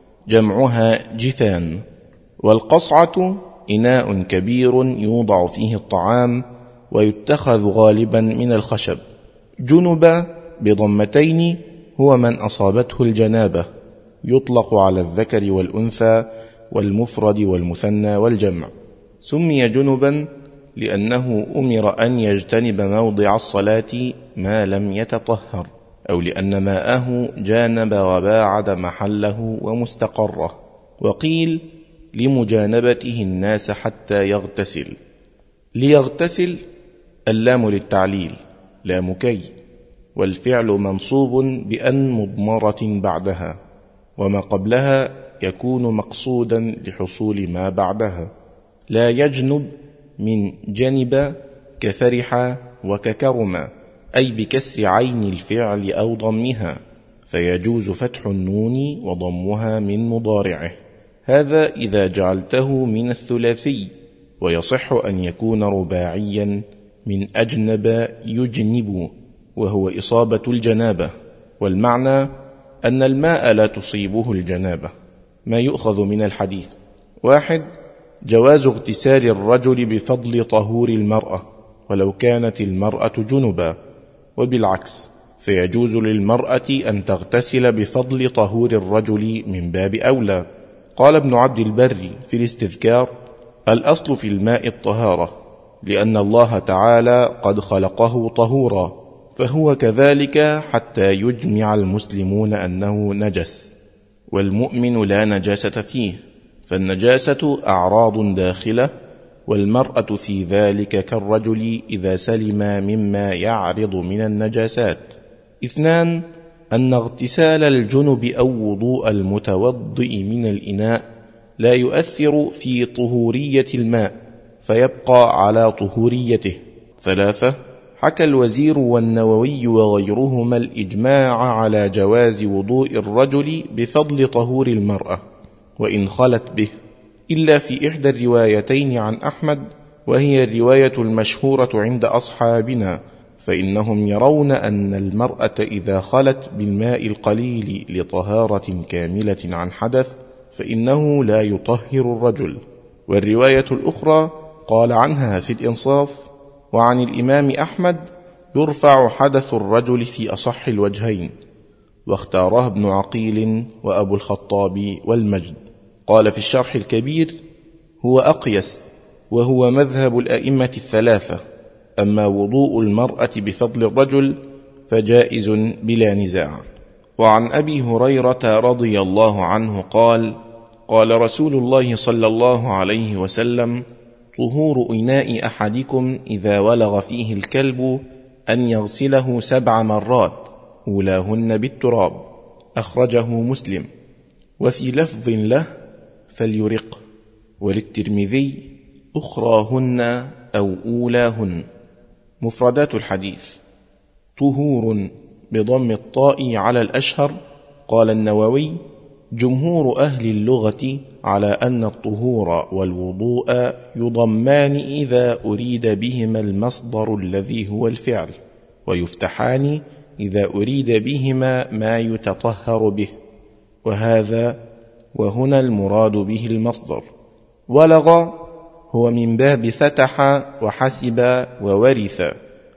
Speaker 2: جمعها جثان. والقصعة إناء كبير يوضع فيه الطعام ويتخذ غالبا من الخشب. جنب بضمتين هو من أصابته الجنابة، يطلق على الذكر والأنثى والمفرد والمثنى والجمع. سمي جنبا لأنه أمر أن يجتنب موضع الصلاة ما لم يتطهر، أو لأن ماءه جانب وباعد محله ومستقره. وقيل لمجانبته الناس حتى يغتسل. ليغتسل اللام للتعليل لام كي، والفعل منصوب بأن مضمرة بعدها، وما قبلها يكون مقصودا لحصول ما بعدها. لا يجنب من جنب كفرح وككرم، أي بكسر عين الفعل أو ضمها، فيجوز فتح النون وضمها من مضارعه. هذا إذا جعلته من الثلاثي، ويصح أن يكون رباعيا من أجنب يجنب، وهو إصابة الجنابة، والمعنى أن الماء لا تصيبه الجنابة. ما يؤخذ من الحديث: 1. جواز اغتسال الرجل بفضل طهور المرأة ولو كانت المرأة جنبا، وبالعكس فيجوز للمرأة أن تغتسل بفضل طهور الرجل من باب أولى. قال ابن عبد البر في الاستذكار: الأصل في الماء الطهارة، لأن الله تعالى قد خلقه طهورا، فهو كذلك حتى يجمع المسلمون أنه نجس، والمؤمن لا نجاسة فيه، فالنجاسة أعراض داخلة، والمرأة في ذلك كالرجل إذا سلم مما يعرض من النجاسات. 2. أن اغتسال الجنب أو وضوء المتوضئ من الإناء لا يؤثر في طهورية الماء، فيبقى على طهوريته. 3. حكى الوزير والنووي وغيرهما الإجماع على جواز وضوء الرجل بفضل طهور المرأة وإن خلت به، إلا في إحدى الروايتين عن أحمد، وهي الرواية المشهورة عند أصحابنا، فإنهم يرون أن المرأة إذا خلت بالماء القليل لطهارة كاملة عن حدث فإنه لا يطهر الرجل. والرواية الأخرى قال عنها في الإنصاف: وعن الإمام أحمد يرفع حدث الرجل في أصح الوجهين، واختاره ابن عقيل وأبو الخطاب والمجد. قال في الشرح الكبير: هو أقيس، وهو مذهب الأئمة الثلاثة. أما وضوء المرأة بفضل الرجل فجائز بلا نزاع. وعن أبي هريرة رضي الله عنه قال: قال رسول الله صلى الله عليه وسلم: طهور إناء أحدكم إذا ولغ فيه الكلب أن يغسله 7 مرات، أولاهن بالتراب. أخرجه مسلم. وفي لفظ له: فليرق. وللترمذي: أخراهن أو أولاهن. مفردات الحديث: طهور بضم الطاء على الأشهر. قال النووي: جمهور أهل اللغة على أن الطهور والوضوء يضمان إذا أريد بهما المصدر الذي هو الفعل، ويفتحان إذا أريد بهما ما يتطهر به، وهنا المراد به المصدر. ولغ هو من باب فتح وحسب وورث،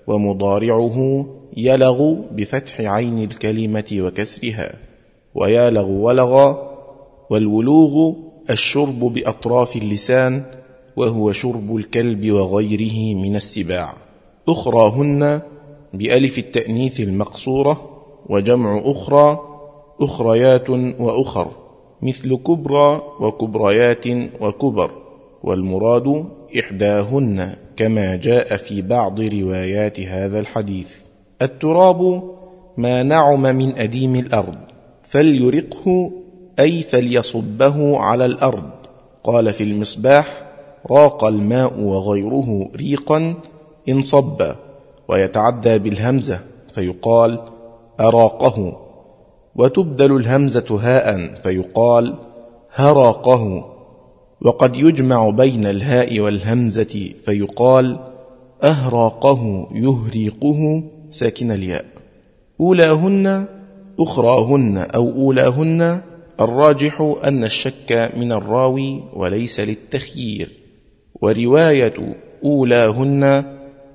Speaker 2: ومضارعه يلغ بفتح عين الكلمة وكسرها، ويالغ ولغ. والولوغ الشرب بأطراف اللسان، وهو شرب الكلب وغيره من السباع. أخراهن بألف التأنيث المقصورة، وجمع أخرى أخريات وأخر، مثل كبرى وكبريات وكبر، والمراد إحداهن كما جاء في بعض روايات هذا الحديث. التراب ما نعم من أديم الأرض، فليرقه أي فليصبه على الأرض. قال في المصباح: راق الماء وغيره ريقا إن صب، ويتعدى بالهمزة فيقال أراقه، وتبدل الهمزة هاء فيقال هراقه. وقد يجمع بين الهاء والهمزة فيقال أهراقه يهريقه ساكن الياء. أولاهن أخراهن أو أولاهن، الراجح أن الشك من الراوي وليس للتخيير، ورواية أولاهن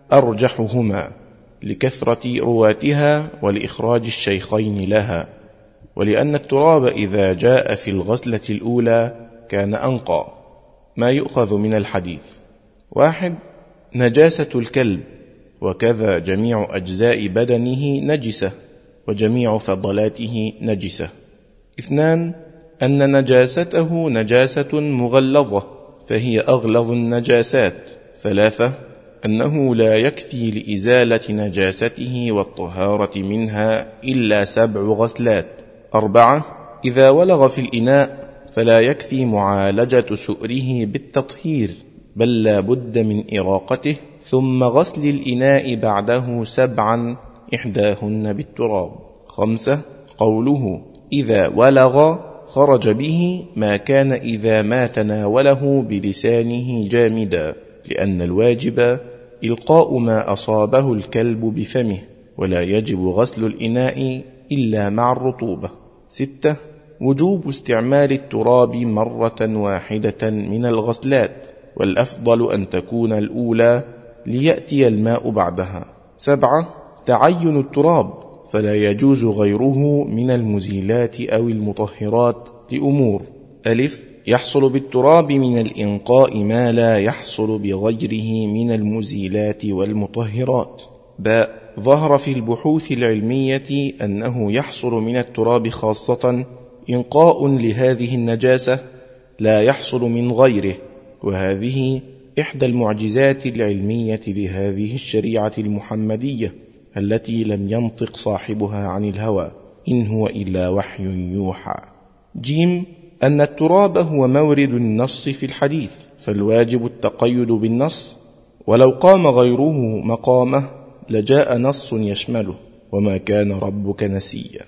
Speaker 2: أرجحهما لكثرة رواتها ولإخراج الشيخين لها، ولأن التراب إذا جاء في الغسلة الأولى كان أنقى. ما يؤخذ من الحديث: 1. نجاسة الكلب، وكذا جميع أجزاء بدنه نجسة، وجميع فضلاته نجسة. 2. أن نجاسته نجاسة مغلظة، فهي أغلظ النجاسات. 3. أنه لا يكفي لإزالة نجاسته والطهارة منها إلا 7 غسلات. 4. إذا ولغ في الإناء فلا يكفي معالجة سؤره بالتطهير، بل لا بد من إراقته ثم غسل الإناء بعده 7، إحداهن بالتراب. 5. قوله إذا ولغ خرج به ما كان إذا ما تناوله بلسانه جامدا، لأن الواجب إلقاء ما أصابه الكلب بفمه، ولا يجب غسل الإناء إلا مع الرطوبة. 6. وجوب استعمال التراب مرة واحدة من الغسلات، والأفضل أن تكون الأولى ليأتي الماء بعدها. 7. تعين التراب، فلا يجوز غيره من المزيلات أو المطهرات لأمور: ألف، يحصل بالتراب من الإنقاء ما لا يحصل بغيره من المزيلات والمطهرات. باء، ظهر في البحوث العلمية أنه يحصل من التراب خاصة إنقاء لهذه النجاسة لا يحصل من غيره، وهذه إحدى المعجزات العلمية لهذه الشريعة المحمدية التي لم ينطق صاحبها عن الهوى، إن هو إلا وحي يوحى. جيم، أن التراب هو مورد النص في الحديث، فالواجب التقيد بالنص، ولو قام غيره مقامه لجاء نص يشمله، وما كان ربك نسيا.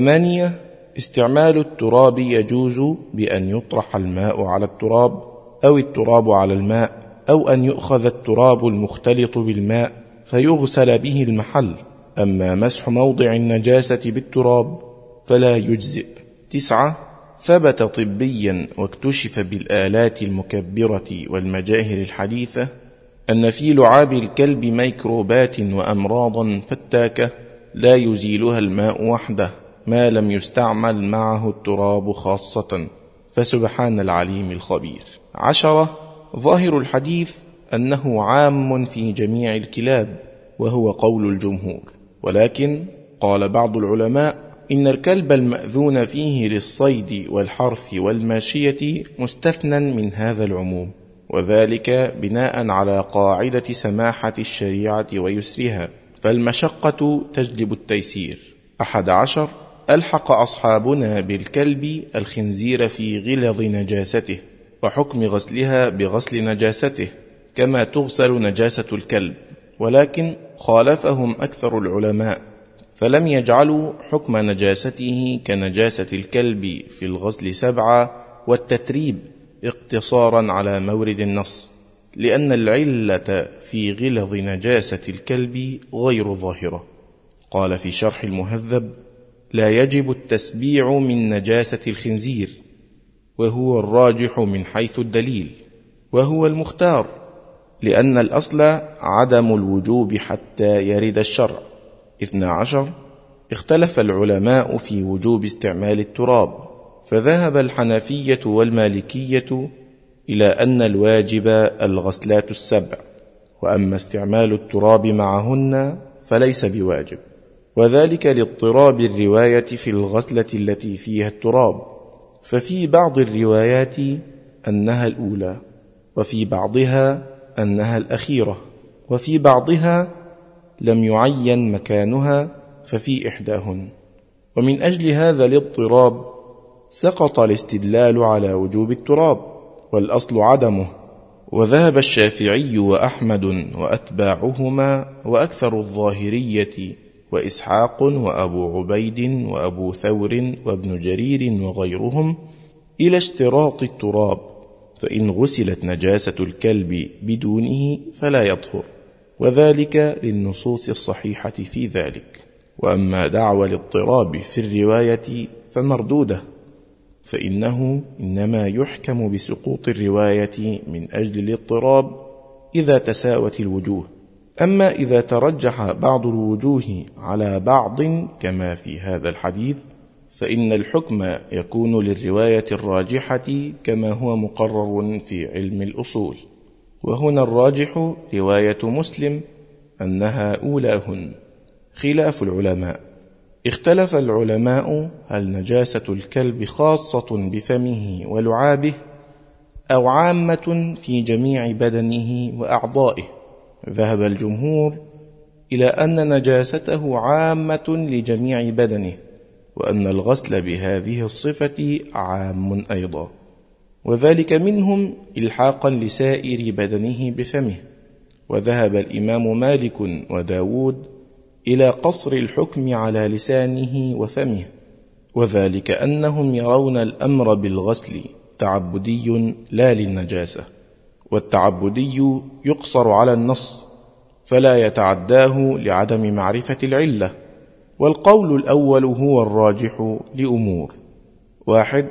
Speaker 2: 8. استعمال التراب يجوز بأن يطرح الماء على التراب، أو التراب على الماء، أو أن يؤخذ التراب المختلط بالماء فيغسل به المحل. أما مسح موضع النجاسة بالتراب فلا يجزئ. 9. ثبت طبيا واكتشف بالآلات المكبرة والمجاهر الحديثة أن في لعاب الكلب ميكروبات وأمراضا فتاكة لا يزيلها الماء وحده ما لم يستعمل معه التراب خاصة، فسبحان العليم الخبير. 10. ظاهر الحديث أنه عام في جميع الكلاب، وهو قول الجمهور، ولكن قال بعض العلماء إن الكلب المأذون فيه للصيد والحرث والماشية مستثنى من هذا العموم، وذلك بناء على قاعدة سماحة الشريعة ويسرها، فالمشقة تجلب التيسير. 11. ألحق أصحابنا بالكلب الخنزير في غلظ نجاسته، وحكم غسلها بغسل نجاسته كما تغسل نجاسة الكلب، ولكن خالفهم أكثر العلماء، فلم يجعلوا حكم نجاسته كنجاسة الكلب في الغسل 7 والتتريب اقتصارا على مورد النص، لأن العلة في غلظ نجاسة الكلب غير ظاهرة. قال في شرح المهذب: لا يجب التسبيع من نجاسة الخنزير، وهو الراجح من حيث الدليل، وهو المختار، لأن الأصل عدم الوجوب حتى يرد الشرع. 12. اختلف العلماء في وجوب استعمال التراب، فذهب الحنفية والمالكية إلى أن الواجب الغسلات 7، وأما استعمال التراب معهن فليس بواجب، وذلك لاضطراب الرواية في الغسلة التي فيها التراب، ففي بعض الروايات أنها الأولى، وفي بعضها أنها الأخيرة، وفي بعضها لم يعين مكانها ففي إحداهن. ومن أجل هذا الاضطراب سقط الاستدلال على وجوب التراب، والأصل عدمه. وذهب الشافعي وأحمد وأتباعهما وأكثر الظاهرية وإسحاق وأبو عبيد وأبو ثور وابن جرير وغيرهم إلى اشتراط التراب، فإن غسلت نجاسة الكلب بدونه فلا يطهر، وذلك للنصوص الصحيحة في ذلك. وأما دعوى الاضطراب في الرواية فمردودة، فإنه إنما يحكم بسقوط الرواية من أجل الاضطراب إذا تساوت الوجوه. أما إذا ترجح بعض الوجوه على بعض كما في هذا الحديث، فإن الحكم يكون للرواية الراجحة كما هو مقرر في علم الأصول. وهنا الراجح رواية مسلم أنها أولاهن. خلاف العلماء: اختلف العلماء هل نجاسة الكلب خاصة بفمه ولعابه أو عامة في جميع بدنه وأعضائه. ذهب الجمهور إلى أن نجاسته عامة لجميع بدنه، وأن الغسل بهذه الصفة عام أيضا، وذلك منهم إلحاقا لسائر بدنه بفمه. وذهب الإمام مالك وداود إلى قصر الحكم على لسانه وفمه، وذلك أنهم يرون الأمر بالغسل تعبدي لا للنجاسة، والتعبدي يقصر على النص فلا يتعداه لعدم معرفة العلة. والقول الأول هو الراجح لأمور: 1.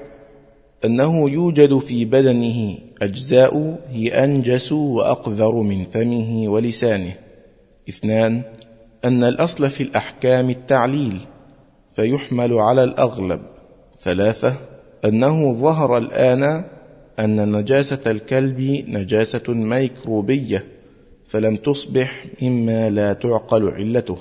Speaker 2: أنه يوجد في بدنه أجزاء هي أنجس وأقذر من فمه ولسانه. 2. أن الأصل في الأحكام التعليل فيحمل على الأغلب. 3. أنه ظهر الآن أن نجاسة الكلب نجاسة ميكروبية، فلم تصبح مما لا تعقل علته،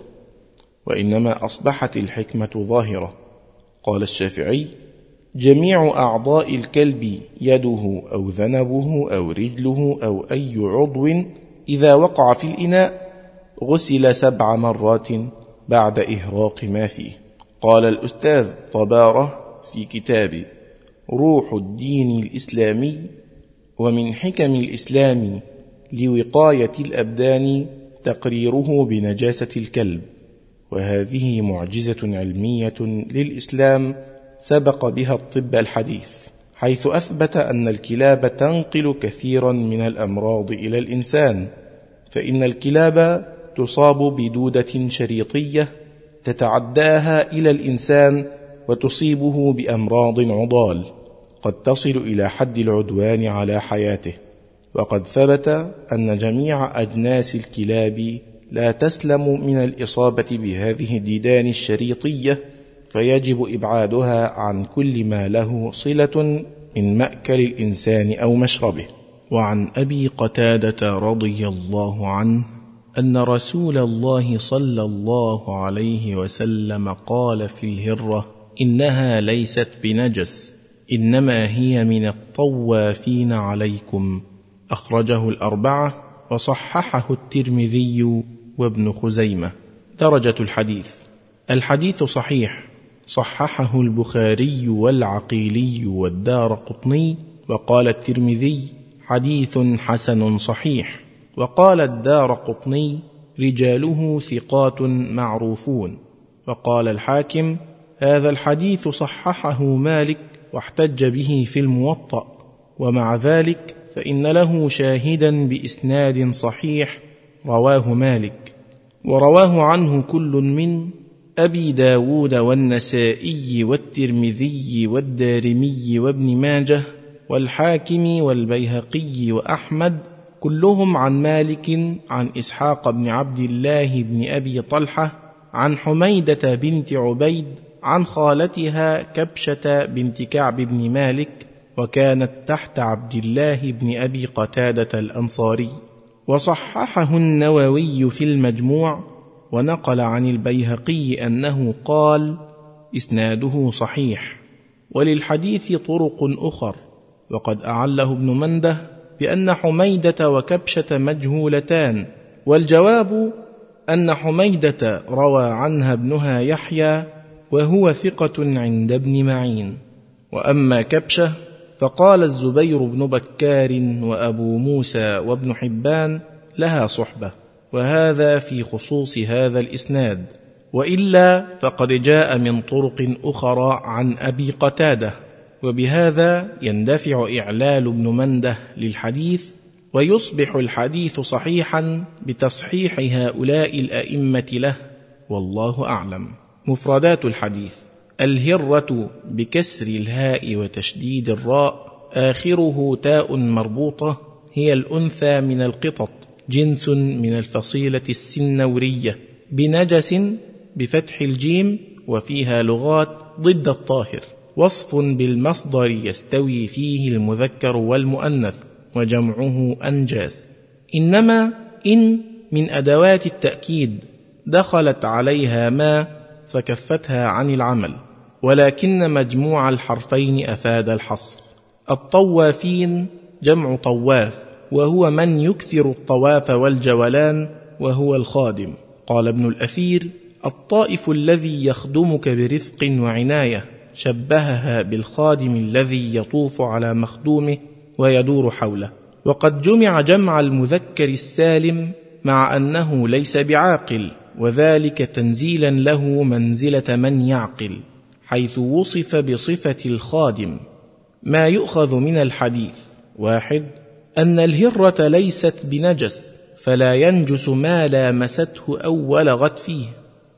Speaker 2: وإنما أصبحت الحكمة ظاهرة. قال الشافعي: جميع أعضاء الكلب، يده أو ذنبه أو رجله أو أي عضو، إذا وقع في الإناء غسل 7 مرات بعد إهراق ما فيه. قال الأستاذ طبارة في كتاب روح الدين الإسلامي: ومن حكم الإسلام لوقاية الأبدان تقريره بنجاسة الكلب، وهذه معجزة علمية للإسلام سبق بها الطب الحديث، حيث أثبت أن الكلاب تنقل كثيرا من الأمراض إلى الإنسان، فإن الكلاب تصاب بدودة شريطية تتعداها إلى الإنسان وتصيبه بأمراض عضال قد تصل إلى حد العدوان على حياته. وقد ثبت أن جميع أجناس الكلاب لا تسلم من الإصابة بهذه الديدان الشريطية، فيجب إبعادها عن كل ما له صلة من مأكل الإنسان أو مشربه.
Speaker 1: وعن أبي قتادة رضي الله عنه أن رسول الله صلى الله عليه وسلم قال في الهرة: إنها ليست بنجس، إنما هي من الطوافين عليكم. أخرجه الأربعة وصححه الترمذي وابن خزيمة. درجة الحديث: الحديث صحيح، صححه البخاري والعقيلي والدارقطني، وقال الترمذي: حديث حسن صحيح، وقال الدارقطني: رجاله ثقات معروفون. فقال الحاكم: هذا الحديث صححه مالك واحتج به في الموطأ، ومع ذلك فإن له شاهدا بإسناد صحيح رواه مالك، ورواه عنه كل من أبي داود والنسائي والترمذي والدارمي وابن ماجه والحاكم والبيهقي وأحمد، كلهم عن مالك عن إسحاق بن عبد الله بن أبي طلحة عن حميدة بنت عبيد عن خالتها كبشة بنت كعب بن مالك، وكانت تحت عبد الله بن أبي قتادة الأنصاري. وصححه النووي في المجموع، ونقل عن البيهقي أنه قال: إسناده صحيح. وللحديث طرق أخر، وقد أعله ابن منده بأن حميدة وكبشة مجهولتان، والجواب أن حميدة روى عنها ابنها يحيى وهو ثقة عند ابن معين، وأما كبشة فقال الزبير بن بكار وأبو موسى وابن حبان لها صحبة، وهذا في خصوص هذا الإسناد، وإلا فقد جاء من طرق أخرى عن أبي قتادة، وبهذا يندفع إعلال ابن منده للحديث، ويصبح الحديث صحيحا بتصحيح هؤلاء الأئمة له، والله أعلم. مفردات الحديث: الهرة بكسر الهاء وتشديد الراء، آخره تاء مربوطة، هي الأنثى من القطط، جنس من الفصيلة السنورية، بنجس بفتح الجيم، وفيها لغات ضد الطاهر، وصف بالمصدر يستوي فيه المذكر والمؤنث وجمعه أنجاس. إنما إن من أدوات التأكيد دخلت عليها ما فكفتها عن العمل، ولكن مجموع الحرفين أفاد الحصر. الطوافين جمع طواف، وهو من يكثر الطواف والجولان، وهو الخادم. قال ابن الأثير: الطائف الذي يخدمك برفق وعناية، شبهها بالخادم الذي يطوف على مخدومه ويدور حوله. وقد جمع جمع المذكر السالم مع أنه ليس بعاقل، وذلك تنزيلا له منزلة من يعقل، حيث وصف بصفة الخادم. ما يؤخذ من الحديث: 1. أن الهرة ليست بنجس، فلا ينجس ما لامسته أو ولغت فيه.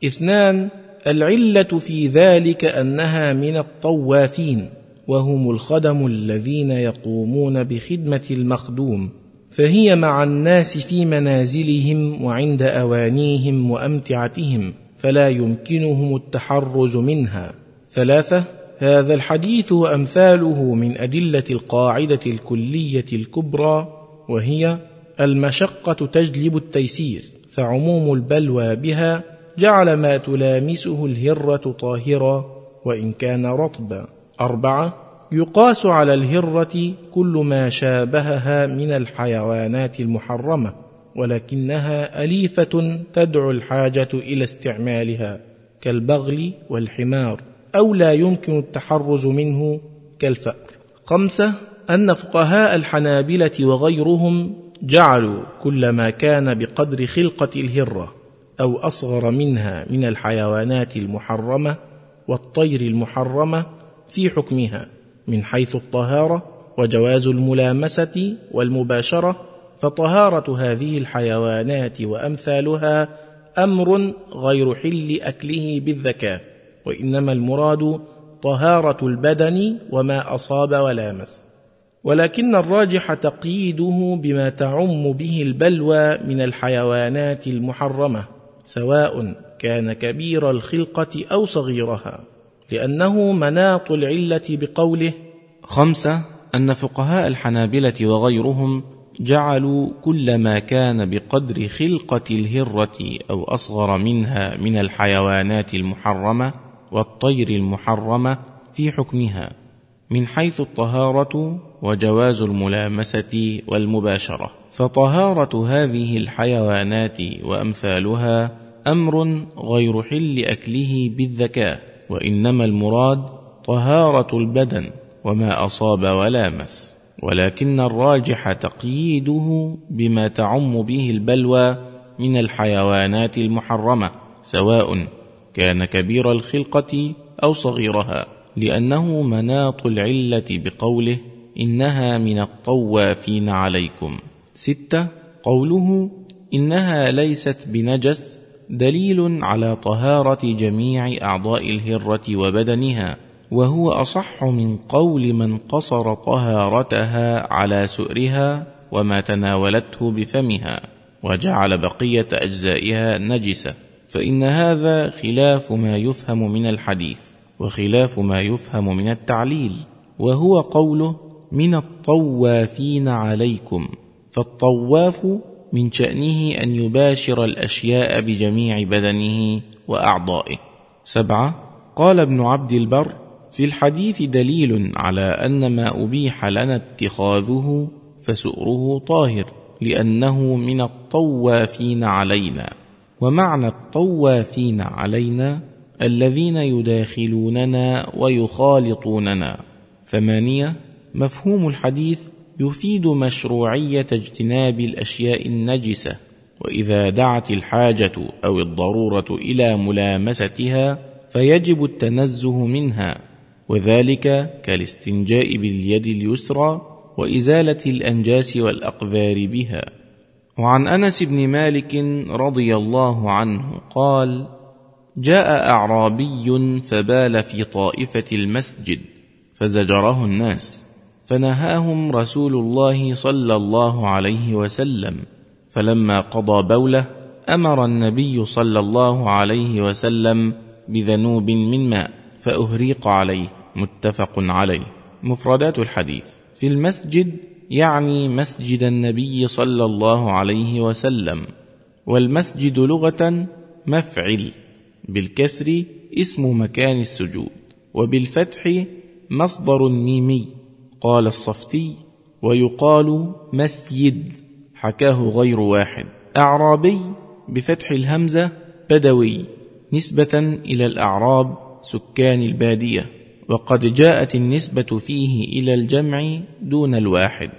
Speaker 1: 2. العلة في ذلك أنها من الطوافين، وهم الخدم الذين يقومون بخدمة المخدوم، فهي مع الناس في منازلهم وعند أوانيهم وأمتعتهم، فلا يمكنهم التحرز منها. 3. هذا الحديث وأمثاله من أدلة القاعدة الكلية الكبرى، وهي: المشقة تجلب التيسير، فعموم البلوى بها جعل ما تلامسه الهرة طاهرا وإن كان رطبا. 4. يقاس على الهرة كل ما شابهها من الحيوانات المحرمة، ولكنها أليفة تدعو الحاجة إلى استعمالها، كالبغل والحمار، أو لا يمكن التحرز منه كالفأر. 5. أن فقهاء الحنابلة وغيرهم جعلوا كل ما كان بقدر خلقة الهرة أو أصغر منها من الحيوانات المحرمة والطير المحرمة في حكمها من حيث الطهارة وجواز الملامسة والمباشرة، فطهارة هذه الحيوانات وأمثالها أمر غير حل أكله بالذكاء، وإنما المراد طهارة البدن وما أصاب ولامس. ولكن الراجح تقييده بما تعم به البلوى من الحيوانات المحرمة، سواء كان كبير الخلقة أو صغيرها، لأنه مناط العلة بقوله.
Speaker 2: 5. أن فقهاء الحنابلة وغيرهم جعلوا كل ما كان بقدر خلقة الهرة أو أصغر منها من الحيوانات المحرمة والطير المحرمة في حكمها من حيث الطهارة وجواز الملامسة والمباشرة، فطهارة هذه الحيوانات وأمثالها أمر غير حل أكله بالذكاء، وإنما المراد طهارة البدن وما أصاب ولامس. ولكن الراجح تقييده بما تعم به البلوى من الحيوانات المحرمة، سواء كان كبير الخلقة أو صغيرها، لأنه مناط العلة بقوله إنها من الطوافين عليكم. 6. قوله إنها ليست بنجس دليل على طهارة جميع أعضاء الهرة وبدنها، وهو أصح من قول من قصر طهارتها على سؤرها وما تناولته بفمها وجعل بقية أجزائها نجسة، فإن هذا خلاف ما يفهم من الحديث وخلاف ما يفهم من التعليل، وهو قوله من الطوافين عليكم، فالطواف من شأنه أن يباشر الأشياء بجميع بدنه وأعضائه. 7. قال ابن عبد البر في الحديث دليل على أن ما أبيح لنا اتخاذه فسؤره طاهر، لأنه من الطوافين علينا. ومعنى الطوافين علينا الذين يداخلوننا ويخالطوننا. 8. مفهوم الحديث يفيد مشروعية اجتناب الأشياء النجسة، وإذا دعت الحاجة أو الضرورة إلى ملامستها فيجب التنزه منها، وذلك كالاستنجاء باليد اليسرى وإزالة الأنجاس والأقذار بها. وعن أنس بن مالك رضي الله عنه قال: جاء أعرابي فبال في طائفة المسجد فزجره الناس، فنهاهم رسول الله صلى الله عليه وسلم، فلما قضى بوله أمر النبي صلى الله عليه وسلم بذنوب من ماء فأهريق عليه. متفق عليه. مفردات الحديث: في المسجد يعني مسجد النبي صلى الله عليه وسلم، والمسجد لغة مفعل، بالكسر اسم مكان السجود، وبالفتح مصدر ميمي. قال الصفتي: ويقال مسجد، حكاه غير واحد. أعرابي بفتح الهمزة بدوي، نسبة إلى الأعراب سكان البادية، وقد جاءت النسبة فيه إلى الجمع دون الواحد،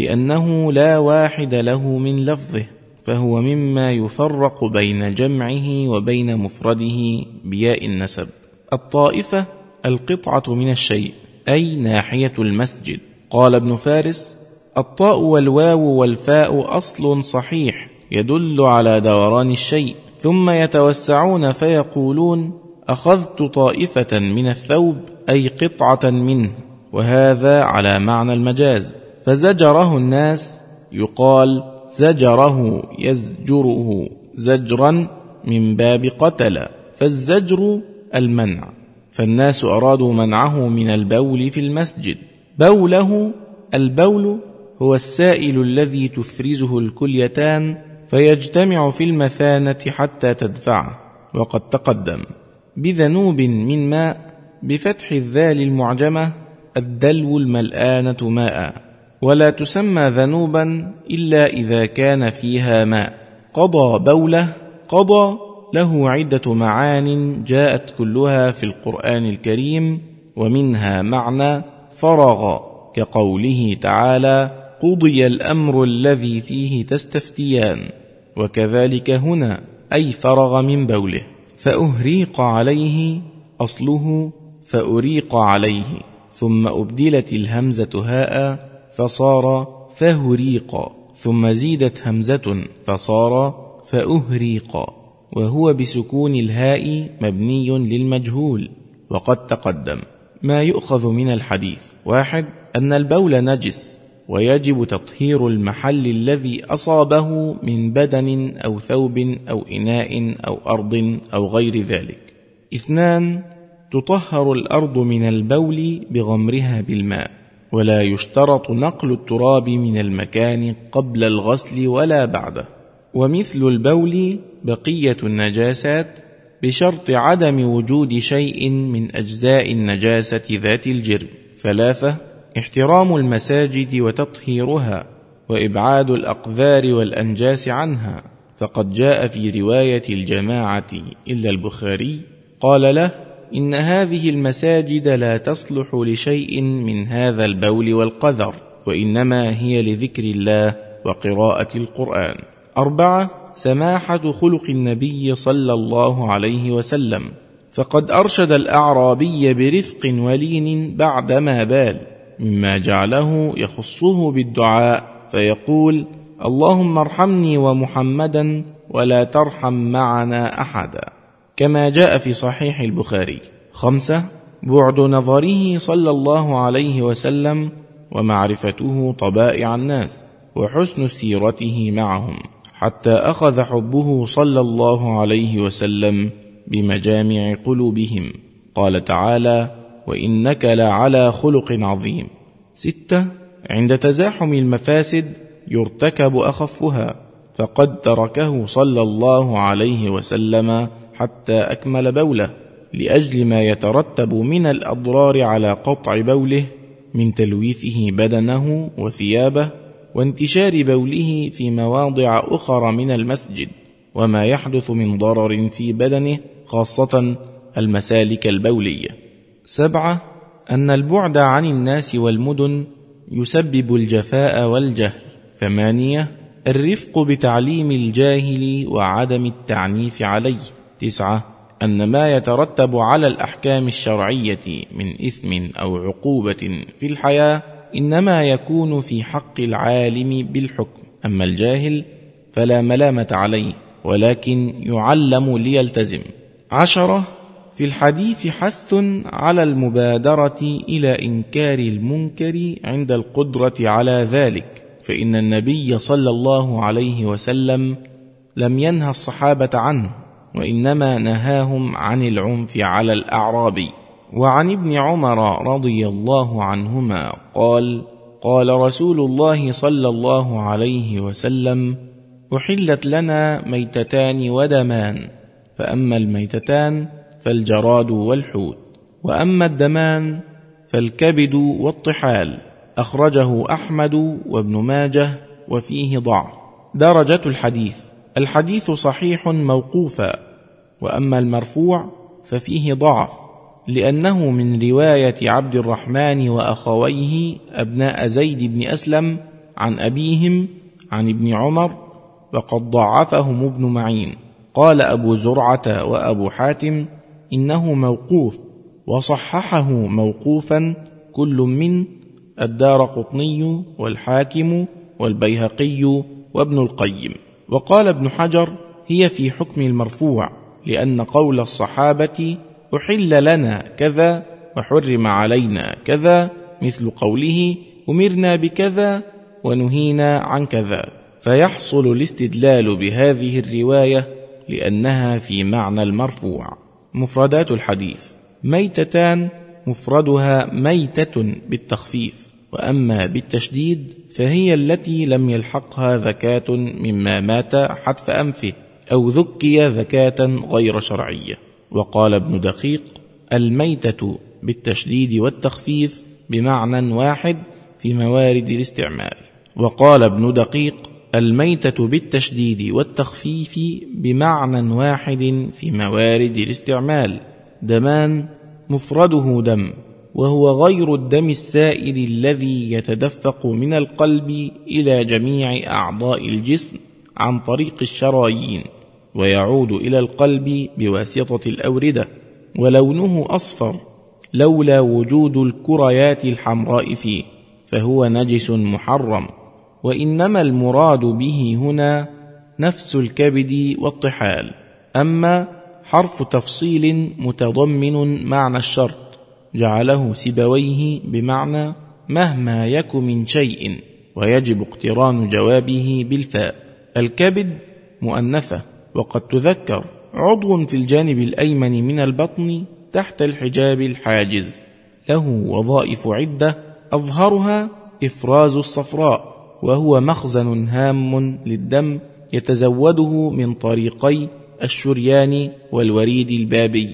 Speaker 2: لأنه لا واحد له من لفظه، فهو مما يفرق بين جمعه وبين مفرده بياء النسب. الطائفة القطعة من الشيء، أي ناحية المسجد. قال ابن فارس: الطاء والواو والفاء أصل صحيح يدل على دوران الشيء، ثم يتوسعون فيقولون: أخذت طائفة من الثوب، أي قطعة منه، وهذا على معنى المجاز. فزجره الناس يقال زجره يزجره زجرا من باب قتل، فالزجر المنع، فالناس أرادوا منعه من البول في المسجد. بوله، البول هو السائل الذي تفرزه الكليتان فيجتمع في المثانة حتى تدفعه، وقد تقدم. بذنوب من ماء بفتح الذال المعجمة الدلو الملآنة ماء، ولا تسمى ذنوبا إلا إذا كان فيها ماء. قضى بوله، قضى له عدة معان جاءت كلها في القرآن الكريم، ومنها معنى فرغ، كقوله تعالى: قضي الأمر الذي فيه تستفتيان، وكذلك هنا أي فرغ من بوله. فأهريق عليه أصله فأريق عليه، ثم أبدلت الهمزة هاء فصار فهريق، ثم زيدت همزة فصار فأهريق، وهو بسكون الهاء مبني للمجهول، وقد تقدم. ما يؤخذ من الحديث: 1. أن البول نجس، ويجب تطهير المحل الذي أصابه من بدن أو ثوب أو إناء أو أرض أو غير ذلك. 2. تطهر الأرض من البول بغمرها بالماء، ولا يشترط نقل التراب من المكان قبل الغسل ولا بعده. ومثل البول بقية النجاسات بشرط عدم وجود شيء من أجزاء النجاسة ذات الجرم. 3. احترام المساجد وتطهيرها، وإبعاد الأقذار والأنجاس عنها، فقد جاء في رواية الجماعة إلا البخاري قال له: إن هذه المساجد لا تصلح لشيء من هذا البول والقذر، وإنما هي لذكر الله وقراءة القرآن. 4. سماحة خلق النبي صلى الله عليه وسلم، فقد أرشد الأعرابي برفق ولين بعدما بال، مما جعله يخصه بالدعاء فيقول: اللهم ارحمني ومحمدا ولا ترحم معنا أحدا، كما جاء في صحيح البخاري. 5. بعد نظره صلى الله عليه وسلم ومعرفته طبائع الناس وحسن سيرته معهم، حتى أخذ حبه صلى الله عليه وسلم بمجامع قلوبهم. قال تعالى: وإنك لعلى خلق عظيم. 6. عند تزاحم المفاسد يرتكب أخفها، فقد تركه صلى الله عليه وسلم حتى أكمل بوله، لأجل ما يترتب من الأضرار على قطع بوله من تلويثه بدنه وثيابه، وانتشار بوله في مواضع أخرى من المسجد، وما يحدث من ضرر في بدنه، خاصة المسالك البولية. 7. أن البعد عن الناس والمدن يسبب الجفاء والجهل. 8. الرفق بتعليم الجاهل وعدم التعنيف عليه. 9. أن ما يترتب على الأحكام الشرعية من إثم أو عقوبة في الحياة إنما يكون في حق العالم بالحكم، أما الجاهل فلا ملامة عليه، ولكن يعلم ليلتزم. 10. في الحديث حث على المبادرة إلى إنكار المنكر عند القدرة على ذلك، فإن النبي صلى الله عليه وسلم لم ينهى الصحابة عنه، وإنما نهاهم عن العنف على الأعرابي. وعن ابن عمر رضي الله عنهما قال: قال رسول الله صلى الله عليه وسلم: أحلت لنا ميتتان ودمان، فأما الميتتان فالجراد والحوت، وأما الدمان فالكبد والطحال. أخرجه أحمد وابن ماجه، وفيه ضعف. درجة الحديث: الحديث صحيح موقوفا، وأما المرفوع ففيه ضعف، لأنه من رواية عبد الرحمن وأخويه أبناء زيد بن أسلم عن أبيهم عن ابن عمر، وقد ضعفهم ابن معين. قال أبو زرعة وأبو حاتم إنه موقوف، وصححه موقوفا كل من الدارقطني والحاكم والبيهقي وابن القيم. وقال ابن حجر: هي في حكم المرفوع، لأن قول الصحابة أحل لنا كذا وحرم علينا كذا مثل قوله أمرنا بكذا ونهينا عن كذا، فيحصل الاستدلال بهذه الرواية لأنها في معنى المرفوع. مفردات الحديث: ميتتان مفردها ميتة بالتخفيف، وأما بالتشديد فهي التي لم يلحقها ذكاة مما مات حتف أنفه أو ذكي ذكاة غير شرعية. وقال ابن دقيق: الميتة بالتشديد والتخفيف بمعنى واحد في موارد الاستعمال. وقال ابن دقيق: الميتة بالتشديد والتخفيف بمعنى واحد في موارد الاستعمال. دمان مفرده دم، وهو غير الدم السائل الذي يتدفق من القلب إلى جميع أعضاء الجسم عن طريق الشرايين، ويعود إلى القلب بواسطة الأوردة، ولونه أصفر لولا وجود الكريات الحمراء فيه، فهو نجس محرم. وإنما المراد به هنا نفس الكبد والطحال. أما حرف تفصيل متضمن معنى الشرط جعله سيبويه بمعنى مهما يك من شيء، ويجب اقتران جوابه بالفاء. الكبد مؤنثة، وقد تذكر عضو في الجانب الأيمن من البطن تحت الحجاب الحاجز، له وظائف عدة، أظهرها إفراز الصفراء، وهو مخزن هام للدم يتزوده من طريقي الشريان والوريد البابي،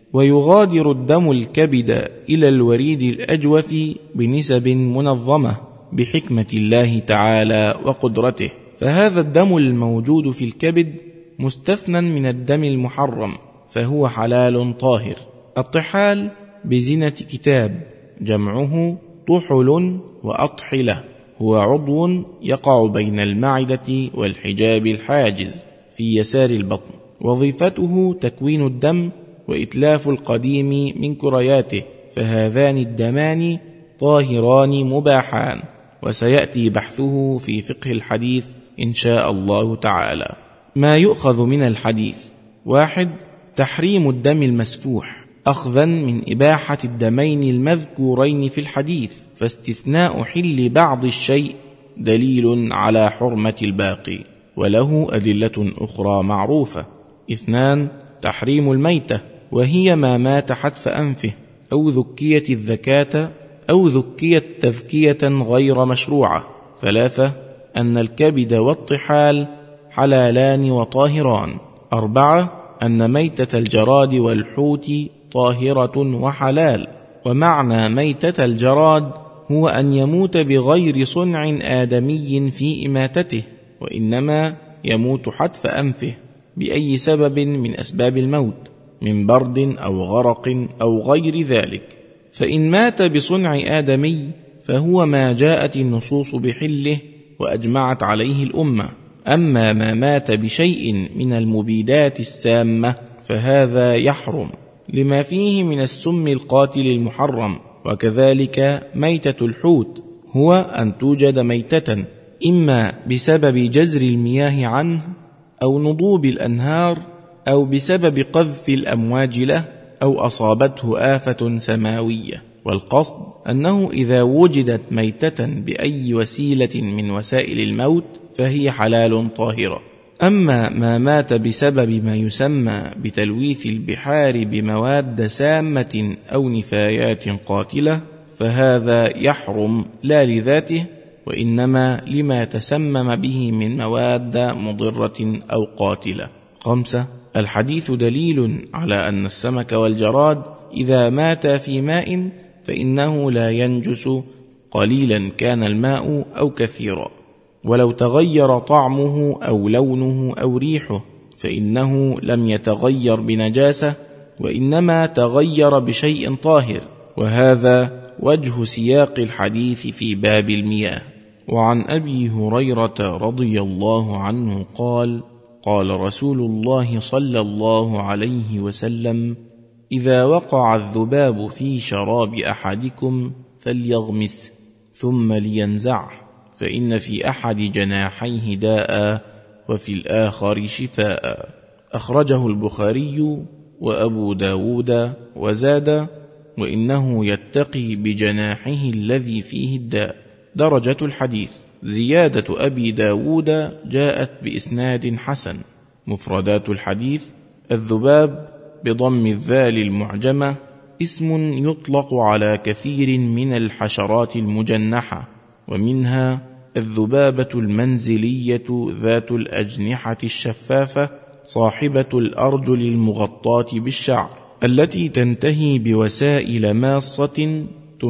Speaker 2: ويغادر الدم الكبد إلى الوريد الأجوف بنسب منظمة بحكمة الله تعالى وقدرته، فهذا الدم الموجود في الكبد مستثنى من الدم المحرم، فهو حلال طاهر. الطحال بزنة كتاب، جمعه طحل وأطحلة، هو عضو يقع بين المعدة والحجاب الحاجز في يسار البطن، وظيفته تكوين الدم وإتلاف القديم من كرياته، فهذان الدمان طاهران مباحان، وسيأتي بحثه في فقه الحديث إن شاء الله تعالى. ما يؤخذ من الحديث: 1. تحريم الدم المسفوح، أخذا من إباحة الدمين المذكورين في الحديث، فاستثناء حل بعض الشيء دليل على حرمة الباقي، وله أدلة أخرى معروفة. 2. تحريم الميتة، وهي ما مات حتف أنفه أو ذكيت الذكاة أو ذكيت تذكية غير مشروعة. 3. أن الكبد والطحال حلالان وطاهران. 4. أن ميتة الجراد والحوت طاهرة وحلال. ومعنى ميتة الجراد هو أن يموت بغير صنع آدمي في إماتته، وإنما يموت حتف أنفه بأي سبب من أسباب الموت، من برد أو غرق أو غير ذلك. فإن مات بصنع آدمي فهو ما جاءت النصوص بحله وأجمعت عليه الأمة. أما ما مات بشيء من المبيدات السامة فهذا يحرم لما فيه من السم القاتل المحرم. وكذلك ميتة الحوت هو أن توجد ميتة إما بسبب جزر المياه عنه أو نضوب الأنهار أو بسبب قذف الأمواج له أو أصابته آفة سماوية. والقصد أنه إذا وجدت ميتة بأي وسيلة من وسائل الموت فهي حلال طاهرة. أما ما مات بسبب ما يسمى بتلويث البحار بمواد سامة أو نفايات قاتلة فهذا يحرم لا لذاته، وإنما لما تسمم به من مواد مضرة أو قاتلة. 5. الحديث دليل على أن السمك والجراد إذا ماتا في ماء فإنه لا ينجس قليلا كان الماء أو كثيرا، ولو تغير طعمه أو لونه أو ريحه فإنه لم يتغير بنجاسة، وإنما تغير بشيء طاهر. وهذا وجه سياق الحديث في باب المياه. وعن أبي هريرة رضي الله عنه قال: قال رسول الله صلى الله عليه وسلم: إذا وقع الذباب في شراب أحدكم فليغمس ثم لينزعه، فإن في أحد جناحيه داء وفي الآخر شفاء. أخرجه البخاري وأبو داود وزاد: وإنه يتقي بجناحه الذي فيه الداء. درجة الحديث: زيادة أبي داود جاءت بإسناد حسن. مفردات الحديث: الذباب بضم الذال المعجمة اسم يطلق على كثير من الحشرات المجنحة، ومنها الذبابة المنزلية ذات الأجنحة الشفافة صاحبة الأرجل المغطاة بالشعر، التي تنتهي بوسائل ماصة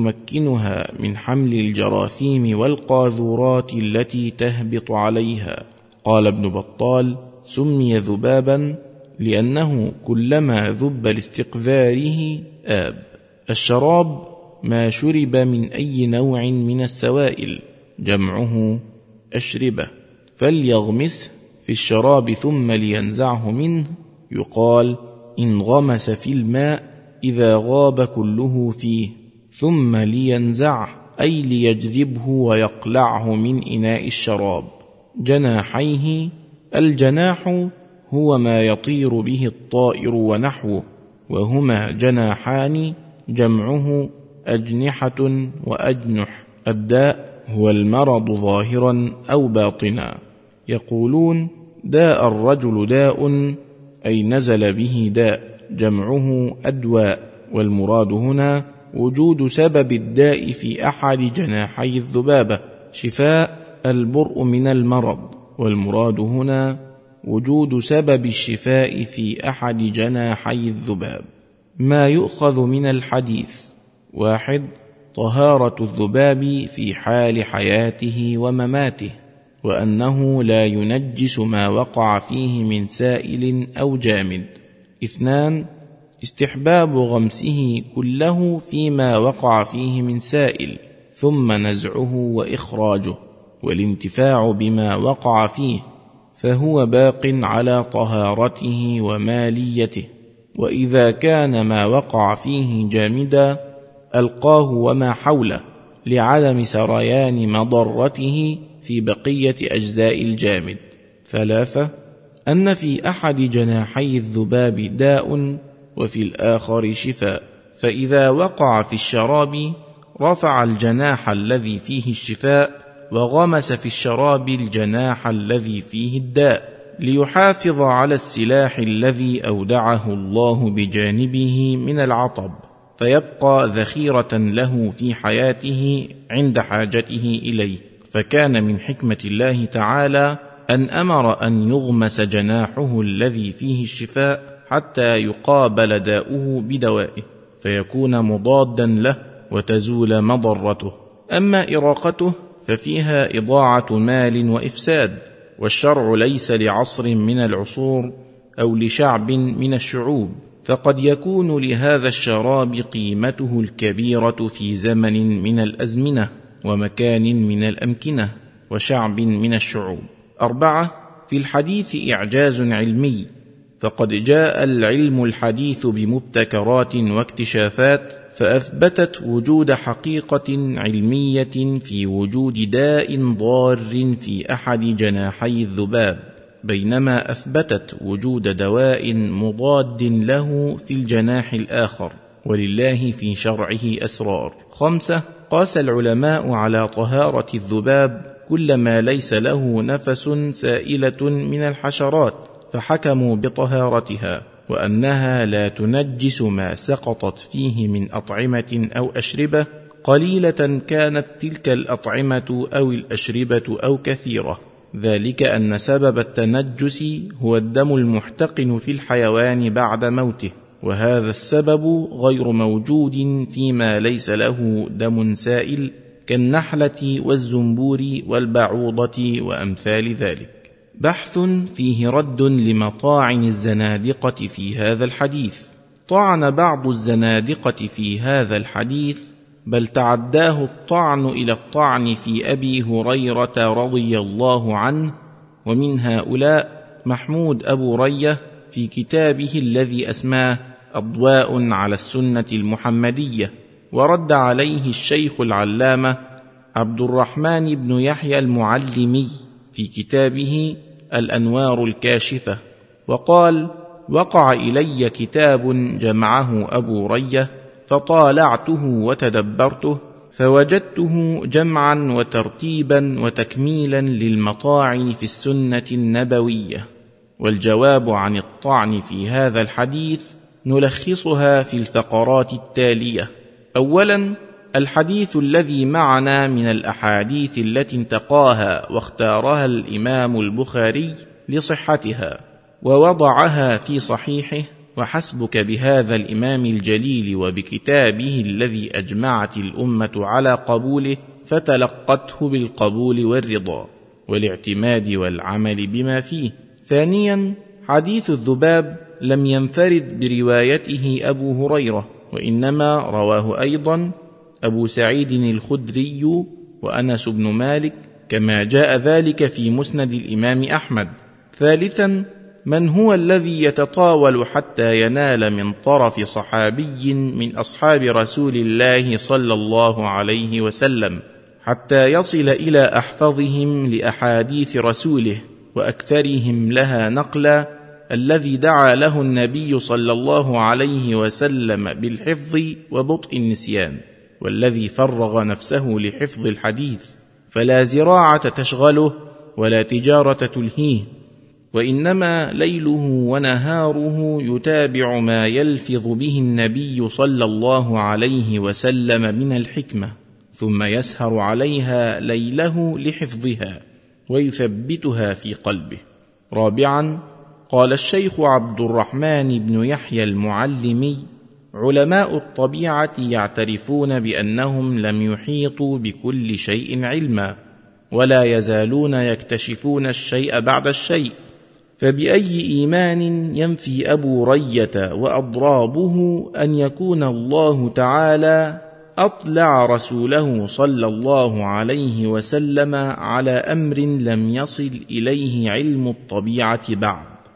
Speaker 2: تمكنها من حمل الجراثيم والقاذورات التي تهبط عليها. قال ابن بطال: سمي ذبابا لأنه كلما ذب لاستقذاره آب. الشراب ما شرب من أي نوع من السوائل، جمعه أشربة. فليغمس في الشراب ثم لينزعه منه، يقال إن غمس في الماء إذا غاب كله فيه، ثم لينزعه أي ليجذبه ويقلعه من إناء الشراب. جناحيه: الجناح هو ما يطير به الطائر ونحوه، وهما جناحان، جمعه أجنحة وأجنح. الداء هو المرض ظاهرا أو باطنا. يقولون داء الرجل داء أي نزل به داء، جمعه أدواء. والمراد هنا وجود سبب الداء في أحد جناحي الذبابة. شفاء البرء من المرض، والمراد هنا وجود سبب الشفاء في أحد جناحي الذباب. ما يؤخذ من الحديث: 1. طهارة الذباب في حال حياته ومماته، وأنه لا ينجس ما وقع فيه من سائل أو جامد. 2. استحباب غمسه كله فيما وقع فيه من سائل، ثم نزعه وإخراجه، والانتفاع بما وقع فيه، فهو باق على طهارته وماليته. وإذا كان ما وقع فيه جامدا ألقاه وما حوله لعدم سريان مضرته في بقية أجزاء الجامد. 3. أن في أحد جناحي الذباب داء وفي الآخر شفاء، فإذا وقع في الشراب رفع الجناح الذي فيه الشفاء وغمس في الشراب الجناح الذي فيه الداء، ليحافظ على السلاح الذي أودعه الله بجانبه من العطب، فيبقى ذخيرة له في حياته عند حاجته إليه. فكان من حكمة الله تعالى أن أمر أن يغمس جناحه الذي فيه الشفاء حتى يقابل داؤه بدوائه، فيكون مضادا له وتزول مضرته. أما إراقته ففيها إضاعة مال وإفساد، والشرع ليس لعصر من العصور أو لشعب من الشعوب، فقد يكون لهذا الشراب قيمته الكبيرة في زمن من الأزمنة ومكان من الأمكنة وشعب من الشعوب. 4. في الحديث إعجاز علمي، فقد جاء العلم الحديث بمبتكرات واكتشافات فأثبتت وجود حقيقة علمية في وجود داء ضار في أحد جناحي الذباب، بينما أثبتت وجود دواء مضاد له في الجناح الآخر، ولله في شرعه أسرار. 5. قاس العلماء على طهارة الذباب كل ما ليس له نفس سائلة من الحشرات، فحكموا بطهارتها، وأنها لا تنجس ما سقطت فيه من أطعمة أو أشربة، قليلة كانت تلك الأطعمة أو الأشربة أو كثيرة، ذلك أن سبب التنجس هو الدم المحتقن في الحيوان بعد موته، وهذا السبب غير موجود فيما ليس له دم سائل كالنحلة والزنبور والبعوضة وأمثال ذلك. بحث فيه رد لمطاعن الزنادقة في هذا الحديث. طعن بعض الزنادقة في هذا الحديث، بل تعداه الطعن إلى الطعن في أبي هريرة رضي الله عنه، ومن هؤلاء محمود أبو رية في كتابه الذي أسماه أضواء على السنة المحمدية، ورد عليه الشيخ العلامة عبد الرحمن بن يحيى المعلمي في كتابه الأنوار الكاشفة، وقال: وقع إلي كتاب جمعه أبو رية فطالعته وتدبرته، فوجدته جمعا وترتيبا وتكميلا للمطاعن في السنة النبوية. والجواب عن الطعن في هذا الحديث نلخصها في الفقرات التالية. أولا، الحديث الذي معنا من الأحاديث التي انتقاها واختارها الإمام البخاري لصحتها ووضعها في صحيحه، وحسبك بهذا الإمام الجليل وبكتابه الذي أجمعت الأمة على قبوله فتلقته بالقبول والرضا والاعتماد والعمل بما فيه. ثانيا، حديث الذباب لم ينفرد بروايته أبو هريرة، وإنما رواه أيضا أبو سعيد الخدري وأنس بن مالك، كما جاء ذلك في مسند الإمام أحمد. ثالثا، من هو الذي يتطاول حتى ينال من طرف صحابي من أصحاب رسول الله صلى الله عليه وسلم حتى يصل إلى أحفظهم لأحاديث رسوله وأكثرهم لها نقلا، الذي دعا له النبي صلى الله عليه وسلم بالحفظ وبطء النسيان، والذي فرغ نفسه لحفظ الحديث، فلا زراعة تشغله ولا تجارة تلهيه، وإنما ليله ونهاره يتابع ما يلفظ به النبي صلى الله عليه وسلم من الحكمة، ثم يسهر عليها ليله لحفظها ويثبتها في قلبه. رابعا، قال الشيخ عبد الرحمن بن يحيى المعلمي: علماء الطبيعة يعترفون بأنهم لم يحيطوا بكل شيء علما، ولا يزالون يكتشفون الشيء بعد الشيء، فبأي إيمان ينفي أبو رية وأضرابه أن يكون الله تعالى أطلع رسوله صلى الله عليه وسلم على أمر لم يصل إليه علم الطبيعة بعد؟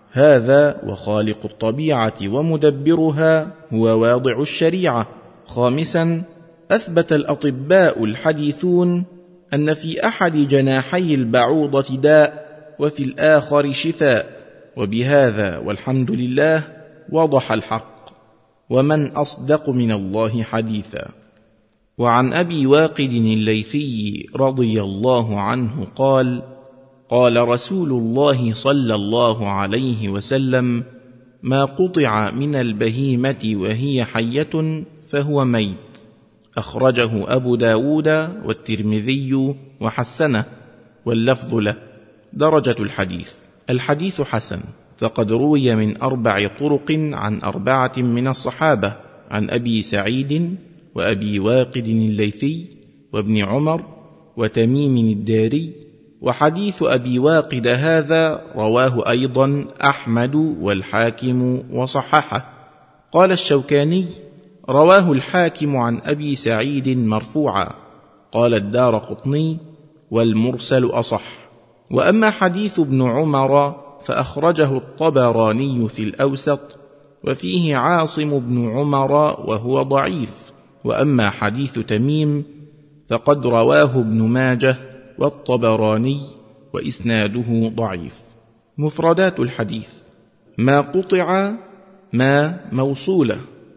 Speaker 2: هذا وخالق الطبيعة ومدبرها هو واضع الشريعة. 5. أثبت الأطباء الحديثون أن في أحد جناحي البعوضة داء وفي الآخر شفاء، وبهذا والحمد لله وضح الحق، ومن أصدق من الله حديثا. وعن أبي واقد الليثي رضي الله عنه قال: قال رسول الله صلى الله عليه وسلم: ما قطع من البهيمة وهي حية فهو ميت. أخرجه أبو داود والترمذي وحسنه، واللفظ له. درجة الحديث: الحديث حسن، فقد روي من 4 طرق عن 4 من الصحابة، عن أبي سعيد وأبي واقد الليثي وابن عمر وتميم الداري. وحديث أبي واقد هذا رواه أيضا أحمد والحاكم وصححه. قال الشوكاني: رواه الحاكم عن أبي سعيد مرفوعا. قال الدارقطني: والمرسل أصح. وأما حديث ابن عمر فأخرجه الطبراني في الأوسط، وفيه عاصم بن عمر وهو ضعيف. وأما حديث تميم فقد رواه ابن ماجه والطبراني، وإسناده ضعيف. مفردات الحديث: ما قطع، ما موصولة،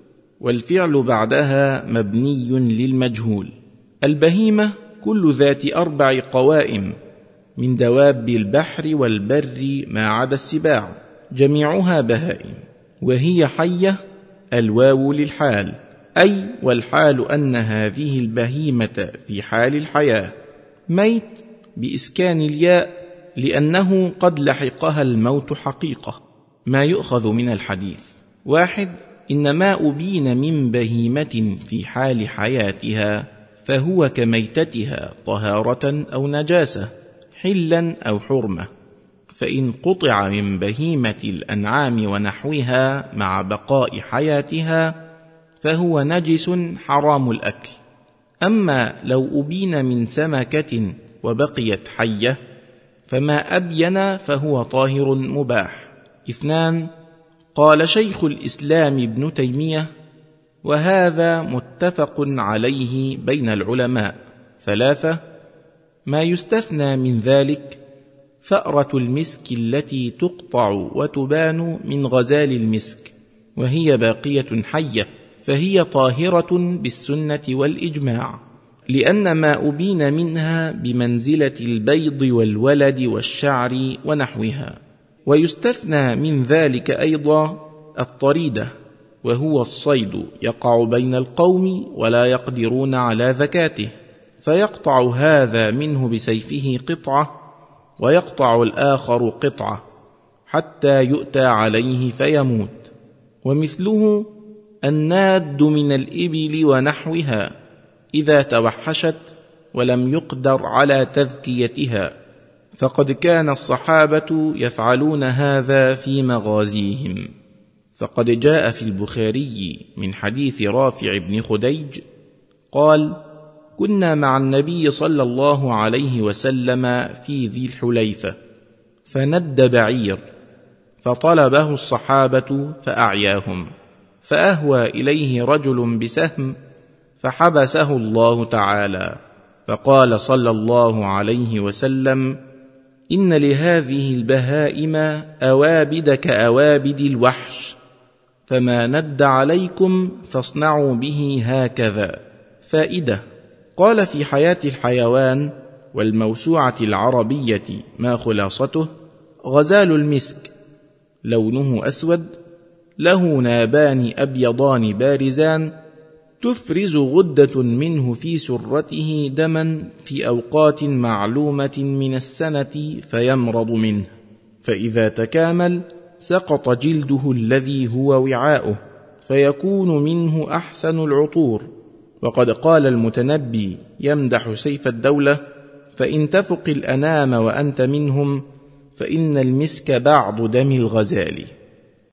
Speaker 2: والفعل بعدها مبني للمجهول. البهيمة كل ذات 4 قوائم من دواب البحر والبر ما عدا السباع، جميعها بهائم. وهي حية، الواو للحال، أي والحال أن هذه البهيمة في حال الحياة. ميت بإسكان الياء لأنه قد لحقها الموت حقيقة. ما يؤخذ من الحديث: 1. إن ما أبين من بهيمة في حال حياتها فهو كميتتها طهارة أو نجاسة، حلا أو حرمة. فإن قطع من بهيمة الأنعام ونحوها مع بقاء حياتها فهو نجس حرام الأكل. أما لو أبين من سمكة وبقيت حية فما أبين فهو طاهر مباح. 2. قال شيخ الإسلام ابن تيمية: وهذا متفق عليه بين العلماء. 3. ما يستثنى من ذلك فأرة المسك التي تقطع وتبان من غزال المسك وهي باقية حية، فهي طاهرة بالسنة والإجماع، لأن ما أبين منها بمنزلة البيض والولد والشعر ونحوها. ويستثنى من ذلك أيضا الطريدة، وهو الصيد يقع بين القوم ولا يقدرون على ذكاته، فيقطع هذا منه بسيفه قطعة ويقطع الآخر قطعة حتى يؤتى عليه فيموت. ومثله الناد من الإبل ونحوها إذا توحشت ولم يقدر على تذكيتها، فقد كان الصحابة يفعلون هذا في مغازيهم. فقد جاء في البخاري من حديث رافع بن خديج قال: كنا مع النبي صلى الله عليه وسلم في ذي الحليفة، فند بعير، فطلبه الصحابة فأعياهم، فأهوى إليه رجل بسهم فحبسه الله تعالى، فقال صلى الله عليه وسلم: إن لهذه البهائم أوابد كأوابد الوحش، فما ند عليكم فاصنعوا به هكذا. فائدة: قال في حياة الحيوان والموسوعة العربية ما خلاصته: غزال المسك لونه أسود، له نابان أبيضان بارزان، تفرز غدة منه في سرته دما في أوقات معلومة من السنة فيمرض منه، فإذا تكامل سقط جلده الذي هو وعاؤه، فيكون منه أحسن العطور. وقد قال المتنبي يمدح سيف الدولة: فإن تفق الأنام وأنت منهم فإن المسك بعض دم الغزال.